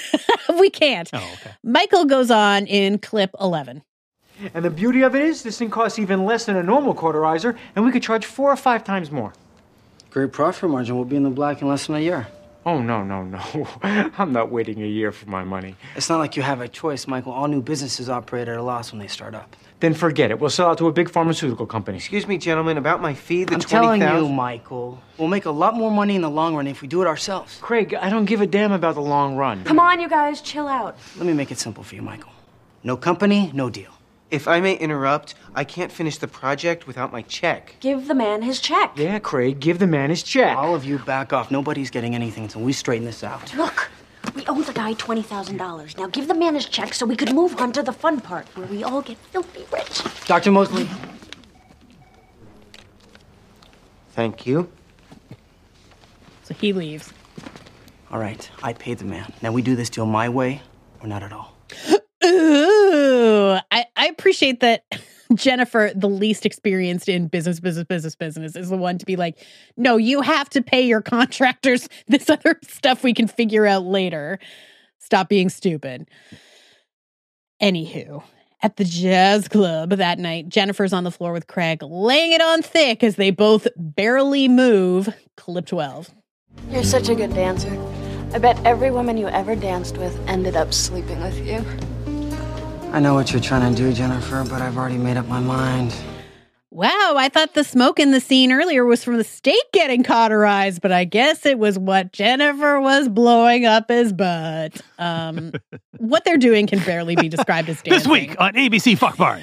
we can't. Oh, okay. Michael goes on in clip eleven. And the beauty of it is, this thing costs even less than a normal cauterizer, and we could charge four or five times more. Great profit margin. We'll be in the black in less than a year. Oh, no, no, no. I'm not waiting a year for my money. It's not like you have a choice, Michael. All new businesses operate at a loss when they start up. Then forget it. We'll sell out to a big pharmaceutical company. Excuse me, gentlemen, about my fee, the I'm twenty thousand telling you, Michael, we'll make a lot more money in the long run if we do it ourselves. Craig, I don't give a damn about the long run. Come on, you guys, chill out. Let me make it simple for you, Michael. No company, no deal. If I may interrupt, I can't finish the project without my check. Give the man his check. Yeah, Craig, give the man his check. All of you back off. Nobody's getting anything until we straighten this out. Look, we owe the guy twenty thousand dollars. Now give the man his check so we could move on to the fun part, where we all get filthy rich. Doctor Mosley. Thank you. So he leaves. All right, I paid the man. Now we do this deal my way or not at all. Ooh, I, I appreciate that Jennifer, the least experienced in business, business, business, business, is the one to be like, no, you have to pay your contractors. This other stuff we can figure out later. Stop being stupid. Anywho, at the jazz club that night, Jennifer's on the floor with Craig, laying it on thick as they both barely move. Clip twelve. You're such a good dancer. I bet every woman you ever danced with ended up sleeping with you. I know what you're trying to do, Jennifer, but I've already made up my mind. Wow, I thought the smoke in the scene earlier was from the steak getting cauterized, but I guess it was what Jennifer was blowing up his butt. Um, what they're doing can barely be described as dancing. This week on A B C Fuck Barn.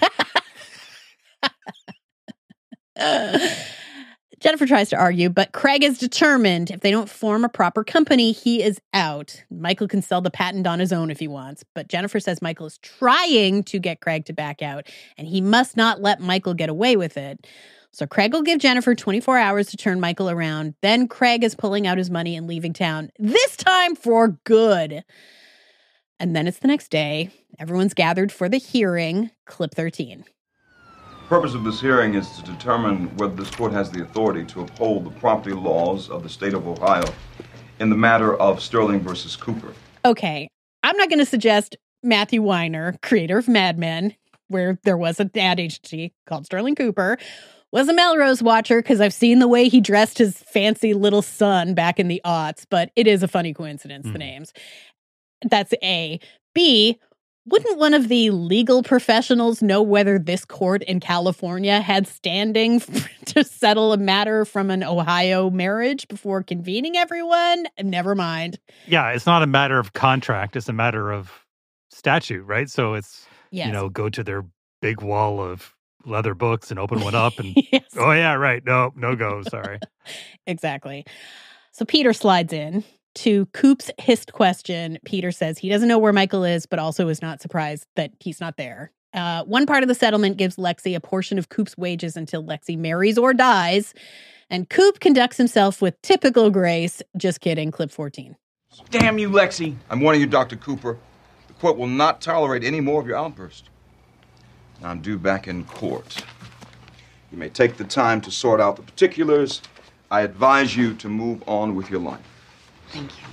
Jennifer tries to argue, but Craig is determined if they don't form a proper company, he is out. Michael can sell the patent on his own if he wants, but Jennifer says Michael is trying to get Craig to back out, and he must not let Michael get away with it. So Craig will give Jennifer twenty-four hours to turn Michael around. Then Craig is pulling out his money and leaving town, this time for good. And then it's the next day. Everyone's gathered for the hearing. Clip thirteen. The purpose of this hearing is to determine whether this court has the authority to uphold the property laws of the state of Ohio in the matter of Sterling versus Cooper. Okay, I'm not going to suggest Matthew Weiner, creator of Mad Men, where there was an ad agency called Sterling Cooper, was a Melrose watcher because I've seen the way he dressed his fancy little son back in the aughts, but it is a funny coincidence, mm. the names. That's A. B, wouldn't one of the legal professionals know whether this court in California had standing to settle a matter from an Ohio marriage before convening everyone? Never mind. Yeah, it's not a matter of contract. It's a matter of statute, right? So it's, yes. you know, go to their big wall of leather books and open one up and, yes. oh, yeah, right. No, no go. Sorry. Exactly. So Peter slides in. To Coop's hissed question, Peter says he doesn't know where Michael is, but also is not surprised that he's not there. Uh, one part of the settlement gives Lexi a portion of Coop's wages until Lexi marries or dies, and Coop conducts himself with typical grace. Just kidding, clip fourteen. Damn you, Lexi. I'm warning you, Doctor Cooper. The court will not tolerate any more of your outbursts. I'm due back in court. You may take the time to sort out the particulars. I advise you to move on with your life. Thank you.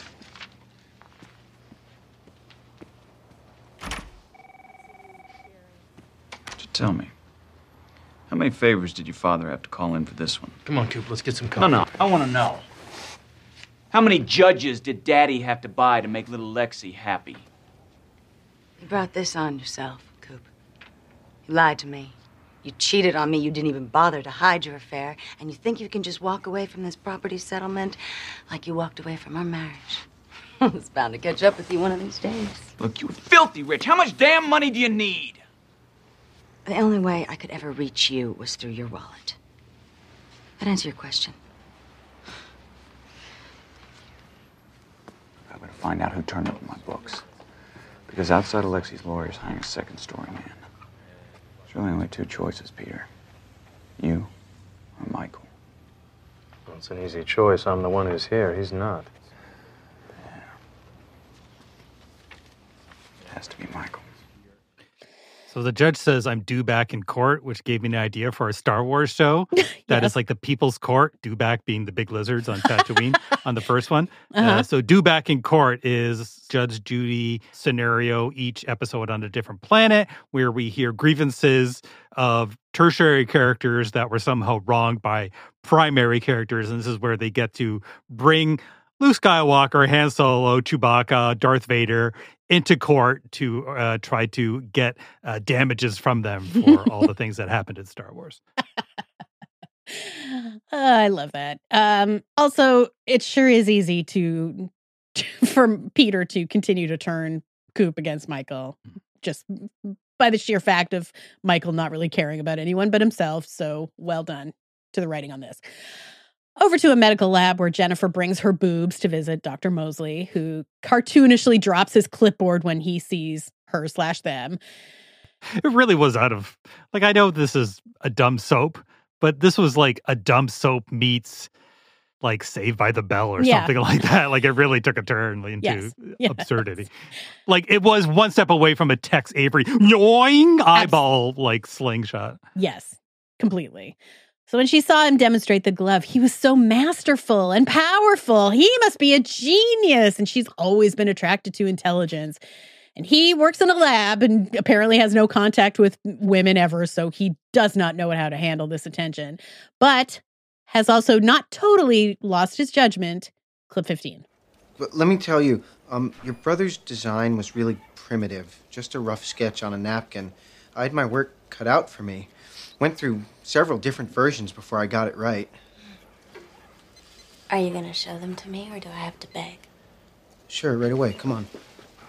So tell me, how many favors did your father have to call in for this one? Come on, Coop, let's get some coffee. No, no, I want to know. How many judges did Daddy have to buy to make little Lexi happy? You brought this on yourself, Coop. You lied to me. You cheated on me. You didn't even bother to hide your affair. And you think you can just walk away from this property settlement like you walked away from our marriage. It's bound to catch up with you one of these days. Look, you're filthy rich. How much damn money do you need? The only way I could ever reach you was through your wallet. That answer your question. I'm going to find out who turned over my books. Because outside of Lexi's lawyers, I'm a second story man. There's really only two choices, Peter. You or Michael. Well, it's an easy choice. I'm the one who's here. He's not. Yeah. It has to be Michael. So the judge says I'm due back in court, which gave me an idea for a Star Wars show. That Yes. is like the People's Court, due back being the big lizards on Tatooine on the first one. Uh-huh. Uh, so due back in court is Judge Judy scenario, each episode on a different planet, where we hear grievances of tertiary characters that were somehow wronged by primary characters. And this is where they get to bring Luke Skywalker, Han Solo, Chewbacca, Darth Vader into court to uh, try to get uh, damages from them for all the things that happened in Star Wars. Uh, I love that. Um, also, it sure is easy to for Peter to continue to turn Coop against Michael, just by the sheer fact of Michael not really caring about anyone but himself. So well done to the writing on this. Over to a medical lab where Jennifer brings her boobs to visit Doctor Mosley, who cartoonishly drops his clipboard when he sees her slash them. It really was out of, like, I know this is a dumb soap, but this was like a dumb soap meets like Saved by the Bell or Yeah. something like that. Like, it really took a turn into Yes. Yes. absurdity. Like, it was one step away from a Tex Avery yoing eyeball like slingshot. Yes, completely. So when she saw him demonstrate the glove, he was so masterful and powerful. He must be a genius. And she's always been attracted to intelligence. And he works in a lab and apparently has no contact with women ever. So he does not know how to handle this attention, but has also not totally lost his judgment. Clip fifteen. But let me tell you, um, your brother's design was really primitive. Just a rough sketch on a napkin. I had my work cut out for me. Went through several different versions before I got it right. Are you gonna show them to me, or do I have to beg? Sure, right away. Come on.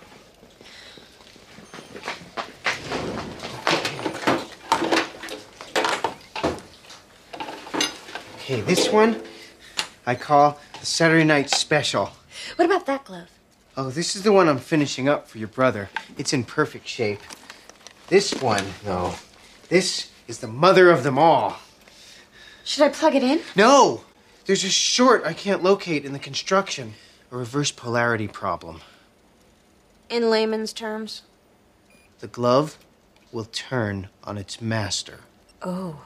Okay, this one I call the Saturday Night Special. What about that glove? Oh, this is the one I'm finishing up for your brother. It's in perfect shape. This one, though, this is the mother of them all. Should I plug it in? No! There's a short I can't locate in the construction. A reverse polarity problem. In layman's terms? The glove will turn on its master. Oh.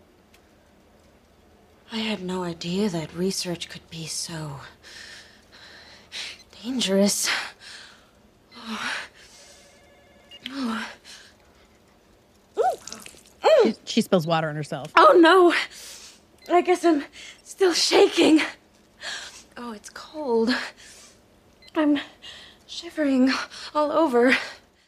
I had no idea that research could be so dangerous. Oh. Oh. She, she spills water on herself. Oh no! I guess I'm still shaking. Oh, it's cold. I'm shivering all over.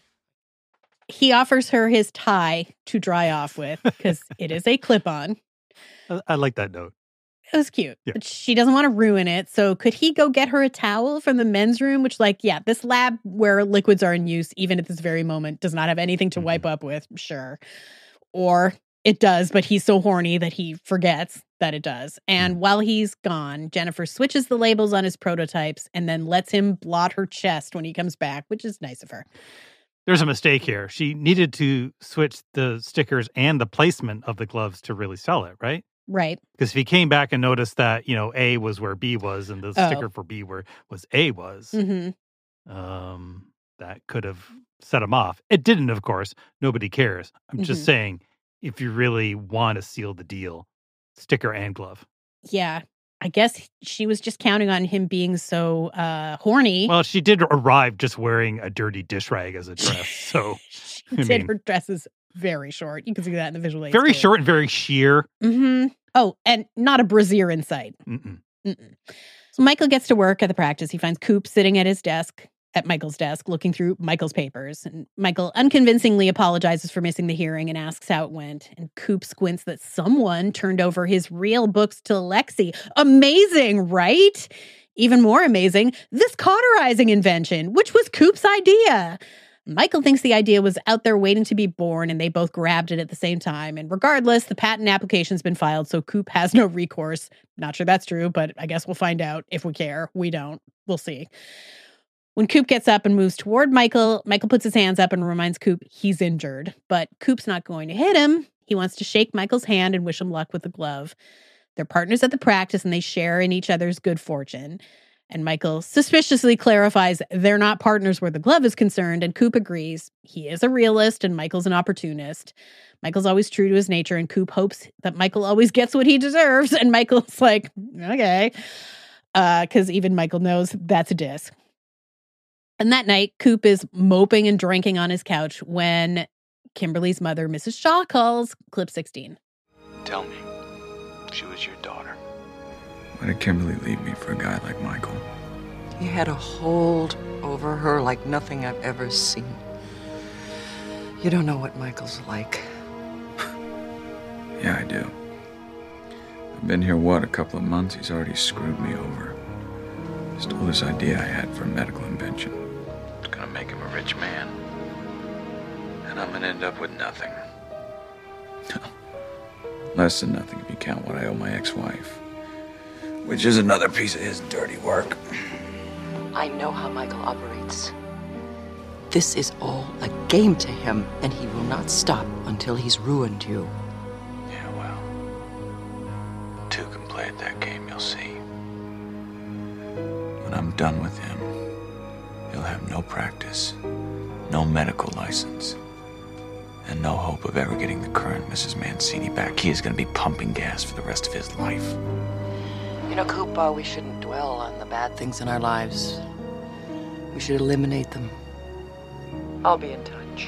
He offers her his tie to dry off with because it is a clip-on. I, I like that note. It was cute, Yeah. but she doesn't want to ruin it. So could he go get her a towel from the men's room? Which, like, yeah, this lab where liquids are in use, even at this very moment, does not have anything to wipe up with, sure. Or it does, but he's so horny that he forgets that it does. And while he's gone, Jennifer switches the labels on his prototypes and then lets him blot her chest when he comes back, which is nice of her. There's a mistake here. She needed to switch the stickers and the placement of the gloves to really sell it, right? Right. Because if he came back and noticed that, you know, A was where B was and the Oh. sticker for B where was A was, Mm-hmm. um, that could have set him off. It didn't, of course. Nobody cares. I'm just Mhm. saying, if you really want to seal the deal, sticker and glove. Yeah. I guess she was just counting on him being so uh, horny. Well, she did arrive just wearing a dirty dish rag as a dress. So, she I did. mean, Her dress is very short. You can see that in the visual aids. very short and very sheer. Mm-hmm. Oh, and not a brassiere in sight. Mm-mm. Mm-mm. So Michael gets to work at the practice. He finds Coop sitting at his desk, at Michael's desk, looking through Michael's papers. And Michael unconvincingly apologizes for missing the hearing and asks how it went. And Coop squints that someone turned over his real books to Lexi. Amazing, right? Even more amazing, this cauterizing invention, which was Coop's idea. Michael thinks the idea was out there waiting to be born, and they both grabbed it at the same time. And regardless, the patent application's been filed, so Coop has no recourse. Not sure that's true, but I guess we'll find out if we care. We don't. We'll see. When Coop gets up and moves toward Michael, Michael puts his hands up and reminds Coop he's injured. But Coop's not going to hit him. He wants to shake Michael's hand and wish him luck with the glove. They're partners at the practice, and they share in each other's good fortune. And Michael suspiciously clarifies they're not partners where the glove is concerned, and Coop agrees. He is a realist and Michael's an opportunist. Michael's always true to his nature, and Coop hopes that Michael always gets what he deserves. And Michael's like, okay. Because uh, even Michael knows that's a diss. And that night, Coop is moping and drinking on his couch when Kimberly's mother, Missus Shaw, calls. Clip sixteen. Tell me, she was your daughter. Why did Kimberly leave me for a guy like Michael? He had a hold over her like nothing I've ever seen. You don't know what Michael's like. Yeah, I do. I've been here, what, a couple of months? He's already screwed me over. He stole this idea I had for a medical invention. It's gonna make him a rich man. And I'm gonna end up with nothing. Less than nothing if you count what I owe my ex-wife. Which is another piece of his dirty work. I know how Michael operates. This is all a game to him, and he will not stop until he's ruined you. Yeah, well, two can play at that game, you'll see. When I'm done with him, he'll have no practice, no medical license, and no hope of ever getting the current Missus Mancini back. He is going to be pumping gas for the rest of his life. You know, Coop, uh, we shouldn't dwell on the bad things in our lives. We should eliminate them. I'll be in touch.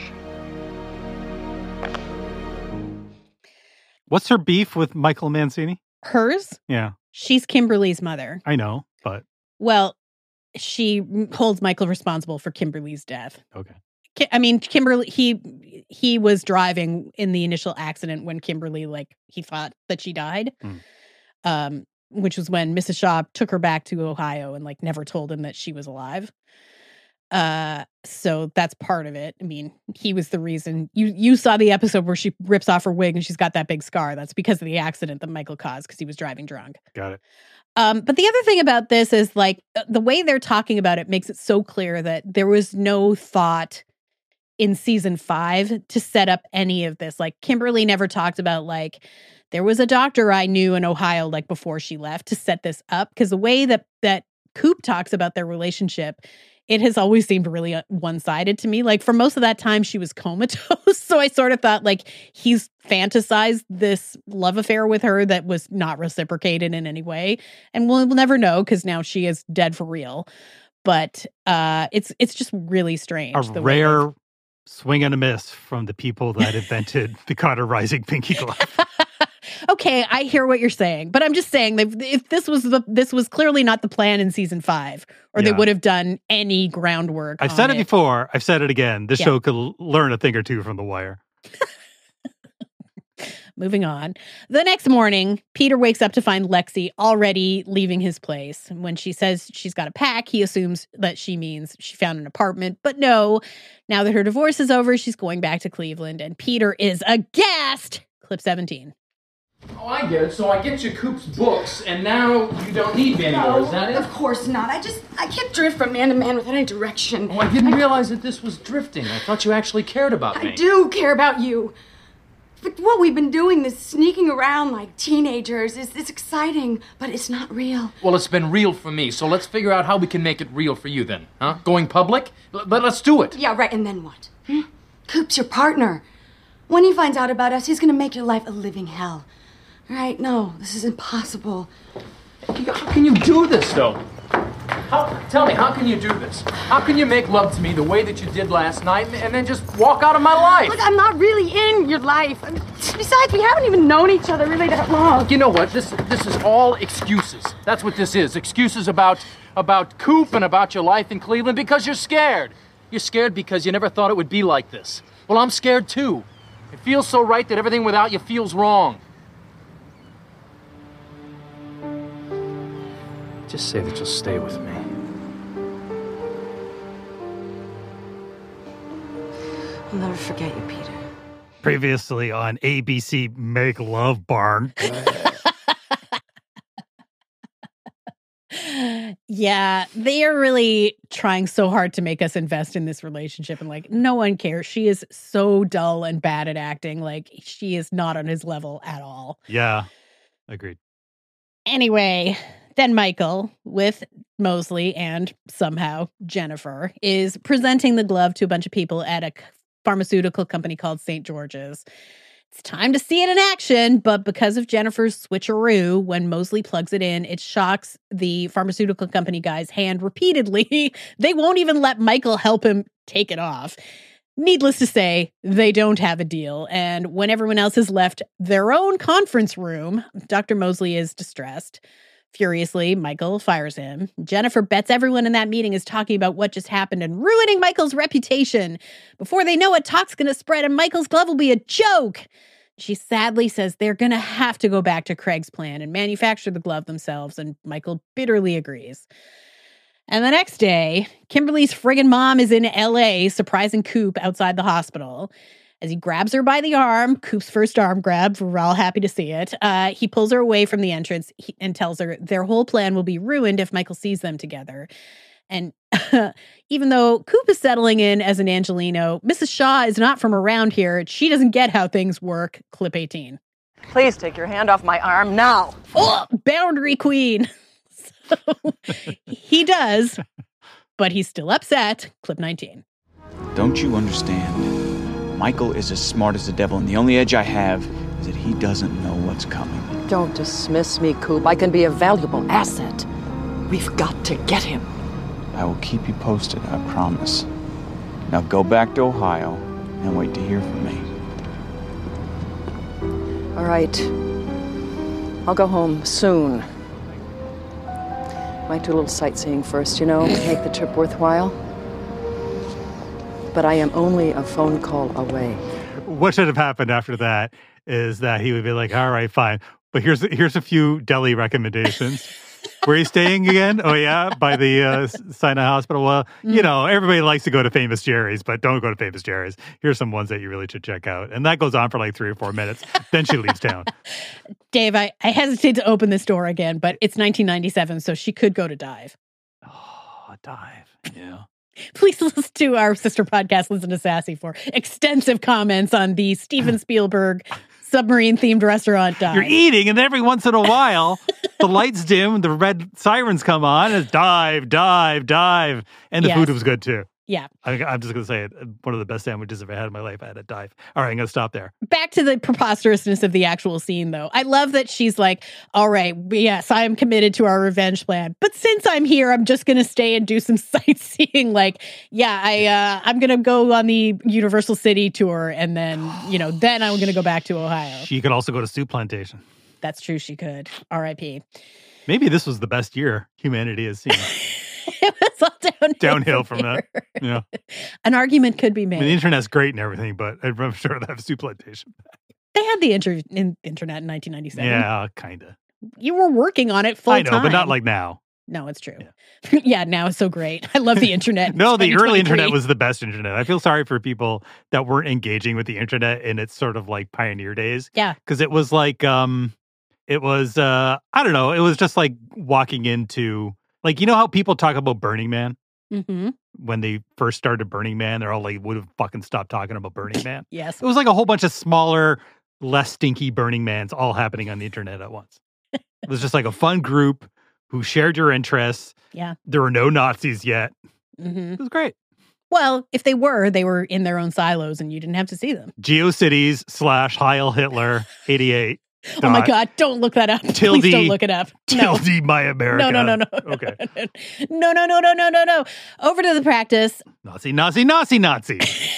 What's her beef with Michael Mancini? Hers? Yeah. She's Kimberly's mother. I know, but... Well, she holds Michael responsible for Kimberly's death. Okay. Ki- I mean, Kimberly, he he was driving in the initial accident when Kimberly, like, he thought that she died. Mm. Um, which was when Missus Shaw took her back to Ohio and, like, never told him that she was alive. Uh, so that's part of it. I mean, he was the reason. You you saw the episode where she rips off her wig and she's got that big scar. That's because of the accident that Michael caused because he was driving drunk. Got it. Um, but the other thing about this is, like, the way they're talking about it makes it so clear that there was no thought in season five to set up any of this. Like, Kimberly never talked about, like, there was a doctor I knew in Ohio, like, before she left to set this up. Because the way that, that Coop talks about their relationship, it has always seemed really one-sided to me. Like, for most of that time, she was comatose. So I sort of thought, like, he's fantasized this love affair with her that was not reciprocated in any way. And we'll, we'll never know because now she is dead for real. But uh, it's it's just really strange. A the way rare swing and a miss from the people that invented the cauterizing pinky glove. Okay, I hear what you're saying, but I'm just saying that if this was the this was clearly not the plan in season five, or Yeah. they would have done any groundwork. I've on said it before. I've said it again. This Yeah. show could l- learn a thing or two from The Wire. Moving on. The next morning, Peter wakes up to find Lexi already leaving his place. And when she says she's got to pack, he assumes that she means she found an apartment. But no, now that her divorce is over, she's going back to Cleveland, and Peter is aghast. Clip seventeen. Oh, I get it. So I get you Coop's books, and now you don't need me anymore. Is that it? Of course not. I just, I can't drift from man to man without any direction. Oh, I didn't realize that this was drifting. I thought you actually cared about me. I do care about you. But what we've been doing, this sneaking around like teenagers, is it's exciting, but it's not real. Well, it's been real for me, so let's figure out how we can make it real for you then, huh? Going public? L- but let's do it. Yeah, right, and then what? Hmm? Coop's your partner. When he finds out about us, he's gonna make your life a living hell. Right? No, this is impossible. How can you do this, though? How, tell me, how can you do this? How can you make love to me the way that you did last night and, and then just walk out of my life? Look, I'm not really in your life. I mean, besides, we haven't even known each other really that long. You know what? This this is all excuses. That's what this is. Excuses about about Coop and about your life in Cleveland because you're scared. You're scared because you never thought it would be like this. Well, I'm scared too. It feels so right that everything without you feels wrong. Just say that you'll stay with me. I'll never forget you, Peter. Previously on A B C Make Love Barn. Yeah, they are really trying so hard to make us invest in this relationship. And, like, no one cares. She is so dull and bad at acting. Like, she is not on his level at all. Yeah, agreed. Anyway, then Michael, with Mosley and somehow Jennifer, is presenting the glove to a bunch of people at a pharmaceutical company called Saint George's. It's time to see it in action, but because of Jennifer's switcheroo, when Mosley plugs it in, it shocks the pharmaceutical company guy's hand repeatedly. They won't even let Michael help him take it off. Needless to say, they don't have a deal, and when everyone else has left their own conference room, Doctor Mosley is distressed. Furiously, Michael fires him. Jennifer bets everyone in that meeting is talking about what just happened and ruining Michael's reputation. Before they know it, talk's going to spread and Michael's glove will be a joke. She sadly says they're going to have to go back to Craig's plan and manufacture the glove themselves, and Michael bitterly agrees. And the next day, Kimberly's friggin' mom is in L A surprising Coop outside the hospital. As he grabs her by the arm, Coop's first arm grab, we're all happy to see it, uh, he pulls her away from the entrance and tells her their whole plan will be ruined if Michael sees them together. And even though Coop is settling in as an Angelino, Missus Shaw is not from around here. She doesn't get how things work. Clip eighteen. Please take your hand off my arm now. Oh, boundary queen. So he does, but he's still upset. Clip nineteen. Don't you understand? Michael is as smart as the devil, and the only edge I have is that he doesn't know what's coming. Don't dismiss me, Coop. I can be a valuable asset. We've got to get him. I will keep you posted, I promise. Now go back to Ohio and wait to hear from me. All right. I'll go home soon. Might do a little sightseeing first, you know, make the trip worthwhile. But I am only a phone call away. What should have happened after that is that he would be like, all right, fine. But here's here's a few deli recommendations. Where are you staying again? Oh, yeah, by the uh, Sinai Hospital. Well, mm. you know, everybody likes to go to Famous Jerry's, but don't go to Famous Jerry's. Here's some ones that you really should check out. And that goes on for like three or four minutes. Then she leaves town. Dave, I, I hesitate to open this door again, but it's nineteen ninety-seven, so she could go to Dive. Oh, Dive. Yeah. Please listen to our sister podcast, Listen to Sassy, for extensive comments on the Steven Spielberg submarine-themed restaurant Dive. You're eating, and every once in a while, the lights dim, the red sirens come on, and it's dive, dive, dive. And the Yes. food was good, too. Yeah. I, I'm just going to say it. One of the best sandwiches I've ever had in my life. I had at Dive. All right, I'm going to stop there. Back to the preposterousness of the actual scene, though. I love that she's like, all right, yes, I am committed to our revenge plan. But since I'm here, I'm just going to stay and do some sightseeing. Like, yeah, I, uh, I'm going to go on the Universal City tour. And then, you know, then I'm going to go back to Ohio. She could also go to Soup Plantation. That's true. She could. R I P Maybe this was the best year humanity has seen. It was all downhill, Downhill from that. Yeah. An argument could be I made. mean, the internet's great and everything, but I'm sure they have Soup Plantation. They had the inter- in- internet in nineteen ninety-seven. Yeah, kind of. You were working on it full I know, time. but not like now. No, it's true. Yeah. yeah, now it's so great. I love the internet. No, It's the early twenty twenty-three. internet was the best internet. I feel sorry for people that weren't engaging with the internet in its sort of like pioneer days. Yeah. Because it was like, um, it was, uh, I don't know, it was just like walking into, like, you know how people talk about Burning Man? Mm-hmm. When they first started Burning Man, they're all like, would have fucking stopped talking about Burning Man. Yes. It was like a whole bunch of smaller, less stinky Burning Mans all happening on the internet at once. It was just like a fun group who shared your interests. Yeah. There were no Nazis yet. Mm-hmm. It was great. Well, if they were, they were in their own silos and you didn't have to see them. GeoCities slash Heil Hitler eighty-eight. Oh my God, don't look that up. Tilde, Please don't look it up. No. Tilde My America. No, no, no, no. Okay. No, no, no, no, no, no, no. Over to the practice. Nazi, Nazi, Nazi, Nazi.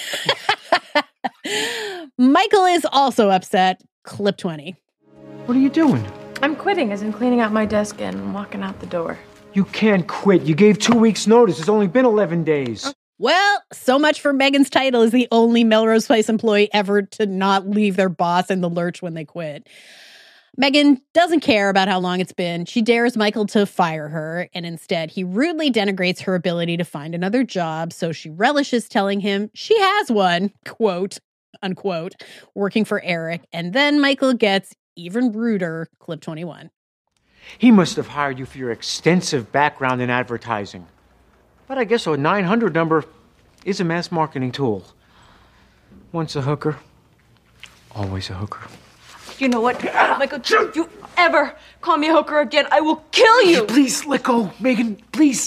Michael is also upset. Clip twenty. What are you doing? I'm quitting, as in cleaning out my desk and walking out the door. You can't quit. You gave two weeks' notice. It's only been eleven days. Well, so much for Megan's title as the only Melrose Place employee ever to not leave their boss in the lurch when they quit. Megan doesn't care about how long it's been. She dares Michael to fire her, and instead he rudely denigrates her ability to find another job, so she relishes telling him she has one, quote, unquote, working for Eric, and then Michael gets even ruder. Clip twenty-one. He must have hired you for your extensive background in advertising. But I guess a nine hundred number is a mass marketing tool. Once a hooker, always a hooker. You know what, Michael? If you ever call me a hooker again, I will kill you. Please let go, Megan. Please.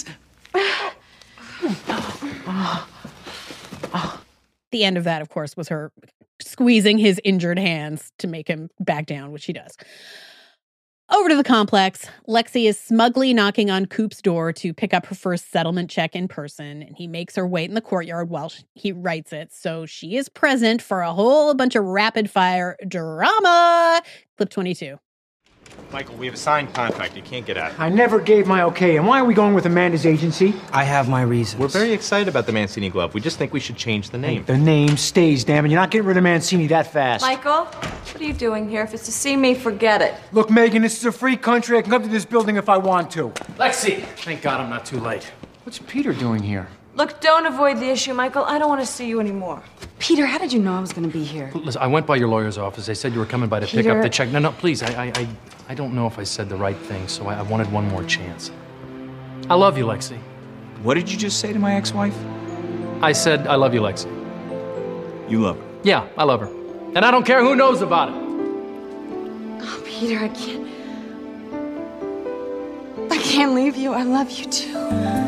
The end of that, of course, was her squeezing his injured hands to make him back down, which she does. Over to the complex, Lexi is smugly knocking on Coop's door to pick up her first settlement check in person, and he makes her wait in the courtyard while he writes it. So she is present for a whole bunch of rapid-fire drama. Clip twenty-two. Michael, we have a signed contract. You can't get out. I never gave my okay, and why are we going with Amanda's agency? I have my reasons. We're very excited about the Mancini glove. We just think we should change the name. The name stays, damn it. You're not getting rid of Mancini that fast. Michael, what are you doing here? If it's to see me, forget it. Look, Megan, this is a free country. I can come to this building if I want to. Lexi! Thank God I'm not too late. What's Peter doing here? Look, don't avoid the issue, Michael. I don't want to see you anymore. Peter, how did you know I was going to be here? Listen, I went by your lawyer's office. They said you were coming by to pick Peter- up the check. No, no, please. I, I, I, I don't know if I said the right thing, so I, I wanted one more chance. I love you, Lexi. What did you just say to my ex-wife? I said I love you, Lexi. You love her? Yeah, I love her. And I don't care who knows about it. Oh, Peter, I can't. I can't leave you. I love you too.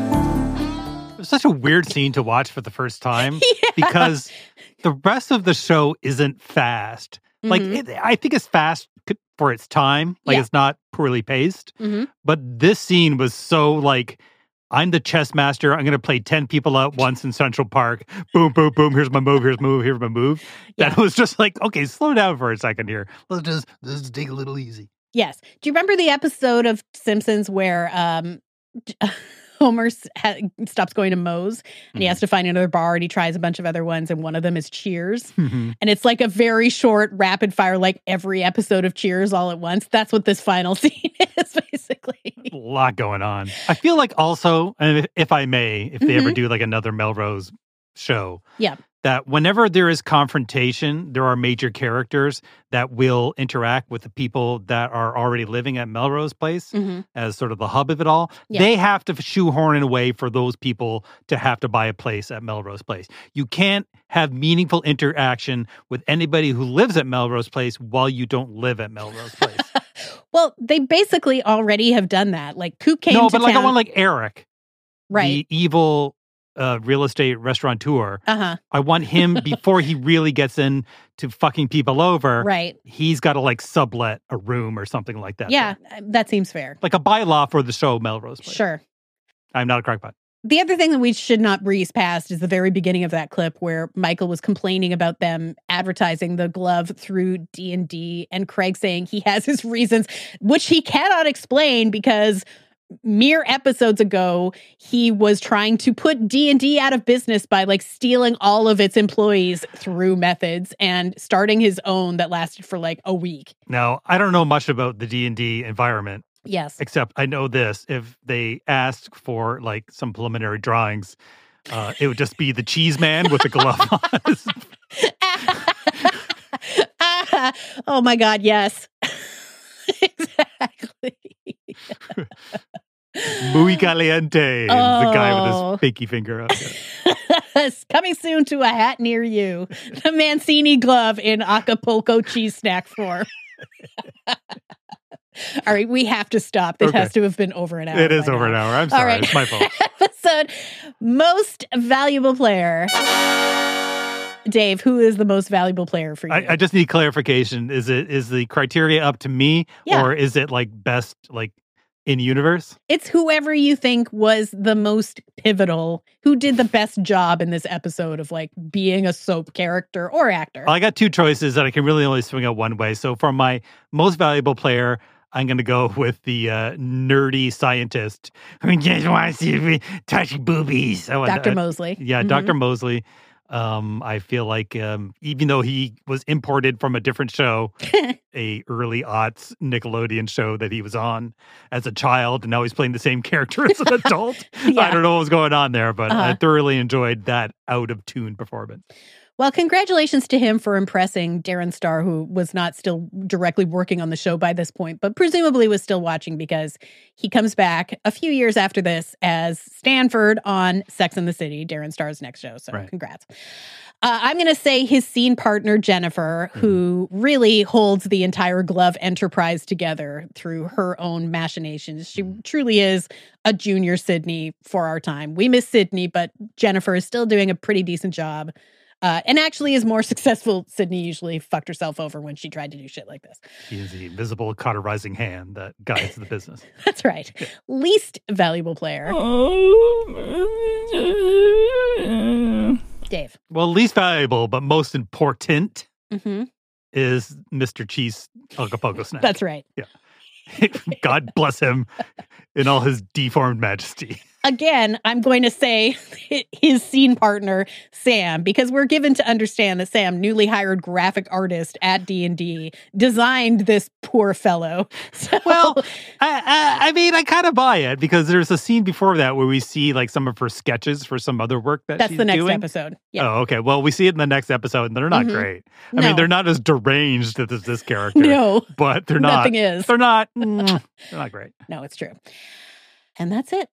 It was such a weird scene to watch for the first time Yeah. because the rest of the show isn't fast. Like, Mhm. it, I think it's fast c- for its time. Like, Yeah. it's not poorly paced. Mhm. But this scene was so like, I'm the chess master. I'm going to play ten people at once in Central Park. Boom, boom, boom. Here's my move. Here's my move. Here's my move. That was just like, okay, slow down for a second here. Let's just, let's just take a little easy. Yes. Do you remember the episode of Simpsons where um, Homer s- ha- stops going to Moe's and he has to find another bar and he tries a bunch of other ones and one of them is Cheers? Mhm. And it's like a very short, rapid fire, like every episode of Cheers all at once. That's what this final scene is, basically. A lot going on. I feel like also, and if, if I may, if they ever Mhm. do like another Melrose show, Yeah. that whenever there is confrontation, there are major characters that will interact with the people that are already living at Melrose Place Mhm. as sort of the hub of it all. Yeah. They have to shoehorn in a way for those people to have to buy a place at Melrose Place. You can't have meaningful interaction with anybody who lives at Melrose Place while you don't live at Melrose Place. Well, they basically already have done that. Like, Coop came no, to but like I town. want like Eric, Right. the evil uh, real estate restaurateur. Uh-huh. I want him before he really gets in to fucking people over. Right. He's got to like sublet a room or something like that. Yeah, that seems fair. Like a bylaw for the show Melrose Place. Sure. I'm not a crackpot. The other thing that we should not breeze past is the very beginning of that clip where Michael was complaining about them advertising the glove through D and D and Craig saying he has his reasons, which he cannot explain because mere episodes ago, he was trying to put D and D out of business by like stealing all of its employees through methods and starting his own that lasted for like a week. Now, I don't know much about the D and D environment. Yes. Except I know this. If they asked for like some preliminary drawings, uh, it would just be the cheese man with the glove on. Oh my God, yes. Exactly. Muy caliente. is the guy with Oh. his pinky finger up. It's coming soon to a hat near you. The Mancini glove in Acapulco cheese snack form. All right, we have to stop. This Okay. has to have been over an hour. It is by over an now. hour. I'm All sorry. right. It's my fault. Episode most valuable player. Dave, who is the most valuable player for you? I, I just need clarification. Is it is the criteria up to me, Yeah. or is it like best like in universe? It's whoever you think was the most pivotal, who did the best job in this episode of like being a soap character or actor. I got two choices that I can really only swing out one way. So for my most valuable player, I'm going to go with the uh, nerdy scientist who just wants to be touch boobies. I want- Doctor uh, Mosley. Yeah, Mhm. Doctor Mosley. Um, I feel like um, even though he was imported from a different show, a early aughts Nickelodeon show that he was on as a child, and now he's playing the same character as an adult. Yeah. I don't know what was going on there, but I Uh-huh. thoroughly enjoyed that out of tune performance. Well, congratulations to him for impressing Darren Star, who was not still directly working on the show by this point, but presumably was still watching because he comes back a few years after this as Stanford on Sex and the City, Darren Star's next show. So Right. congrats. Uh, I'm going to say his scene partner, Jennifer, who really holds the entire Glove enterprise together through her own machinations. She truly is a junior Sydney for our time. We miss Sydney, but Jennifer is still doing a pretty decent job. Uh, and actually is more successful. Sydney usually fucked herself over when she tried to do shit like this. He is the invisible cauterizing hand that guides the business. That's right. Least valuable player. Dave. Well, least valuable, but most important Mm-hmm. is Mister Cheese Acapulco Snack. That's right. Yeah. God bless him in all his deformed majesty. Again, I'm going to say his scene partner, Sam, because we're given to understand that Sam, newly hired graphic artist at D and D, designed this poor fellow. So, well, I, I, I mean, I kind of buy it because there's a scene before that where we see like some of her sketches for some other work that that's she's the next doing. episode. Yeah. Oh, okay. Well, we see it in the next episode, and they're not Mhm. great. I No. mean, they're not as deranged as this character. No. but they're not. Nothing is. They're not. mm, they're not great. No, it's true. And that's it.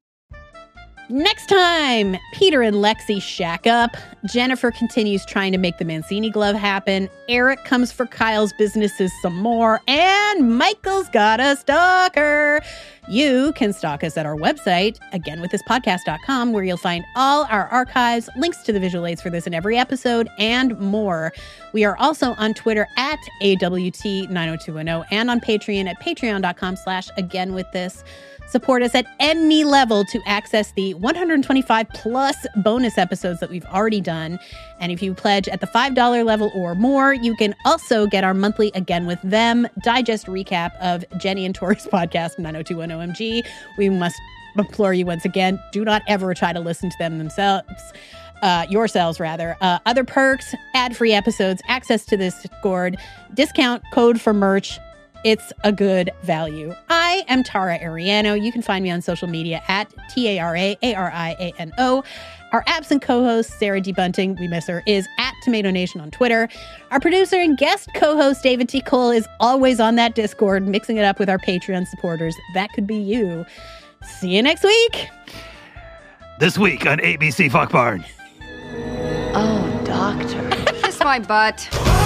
Next time, Peter and Lexi shack up. Jennifer continues trying to make the Mancini glove happen. Eric comes for Kyle's businesses some more. And Michael's got a stalker. You can stalk us at our website, again with this podcast dot com, where you'll find all our archives, links to the visual aids for this and every episode, and more. We are also on Twitter at A W T nine oh two one oh and on Patreon at patreon dot com slash again with this. Support us at any level to access the one hundred twenty-five plus bonus episodes that we've already done. And if you pledge at the five dollars level or more, you can also get our monthly Again With Them digest recap of Jenny and Tori's podcast, nine oh two one O M G. We must implore you once again, do not ever try to listen to them themselves. Uh, yourselves, rather. Uh, other perks, ad-free episodes, access to this Discord, discount code for merch. It's a good value. I am Tara Ariano. You can find me on social media at T A R A A R I A N O. Our absent co-host, Sarah D. Bunting, we miss her, is at Tomato Nation on Twitter. Our producer and guest co-host, David T. Cole, is always on that Discord, mixing it up with our Patreon supporters. That could be you. See you next week. This week on A B C Fuck Barn. Oh, doctor. Kiss my butt.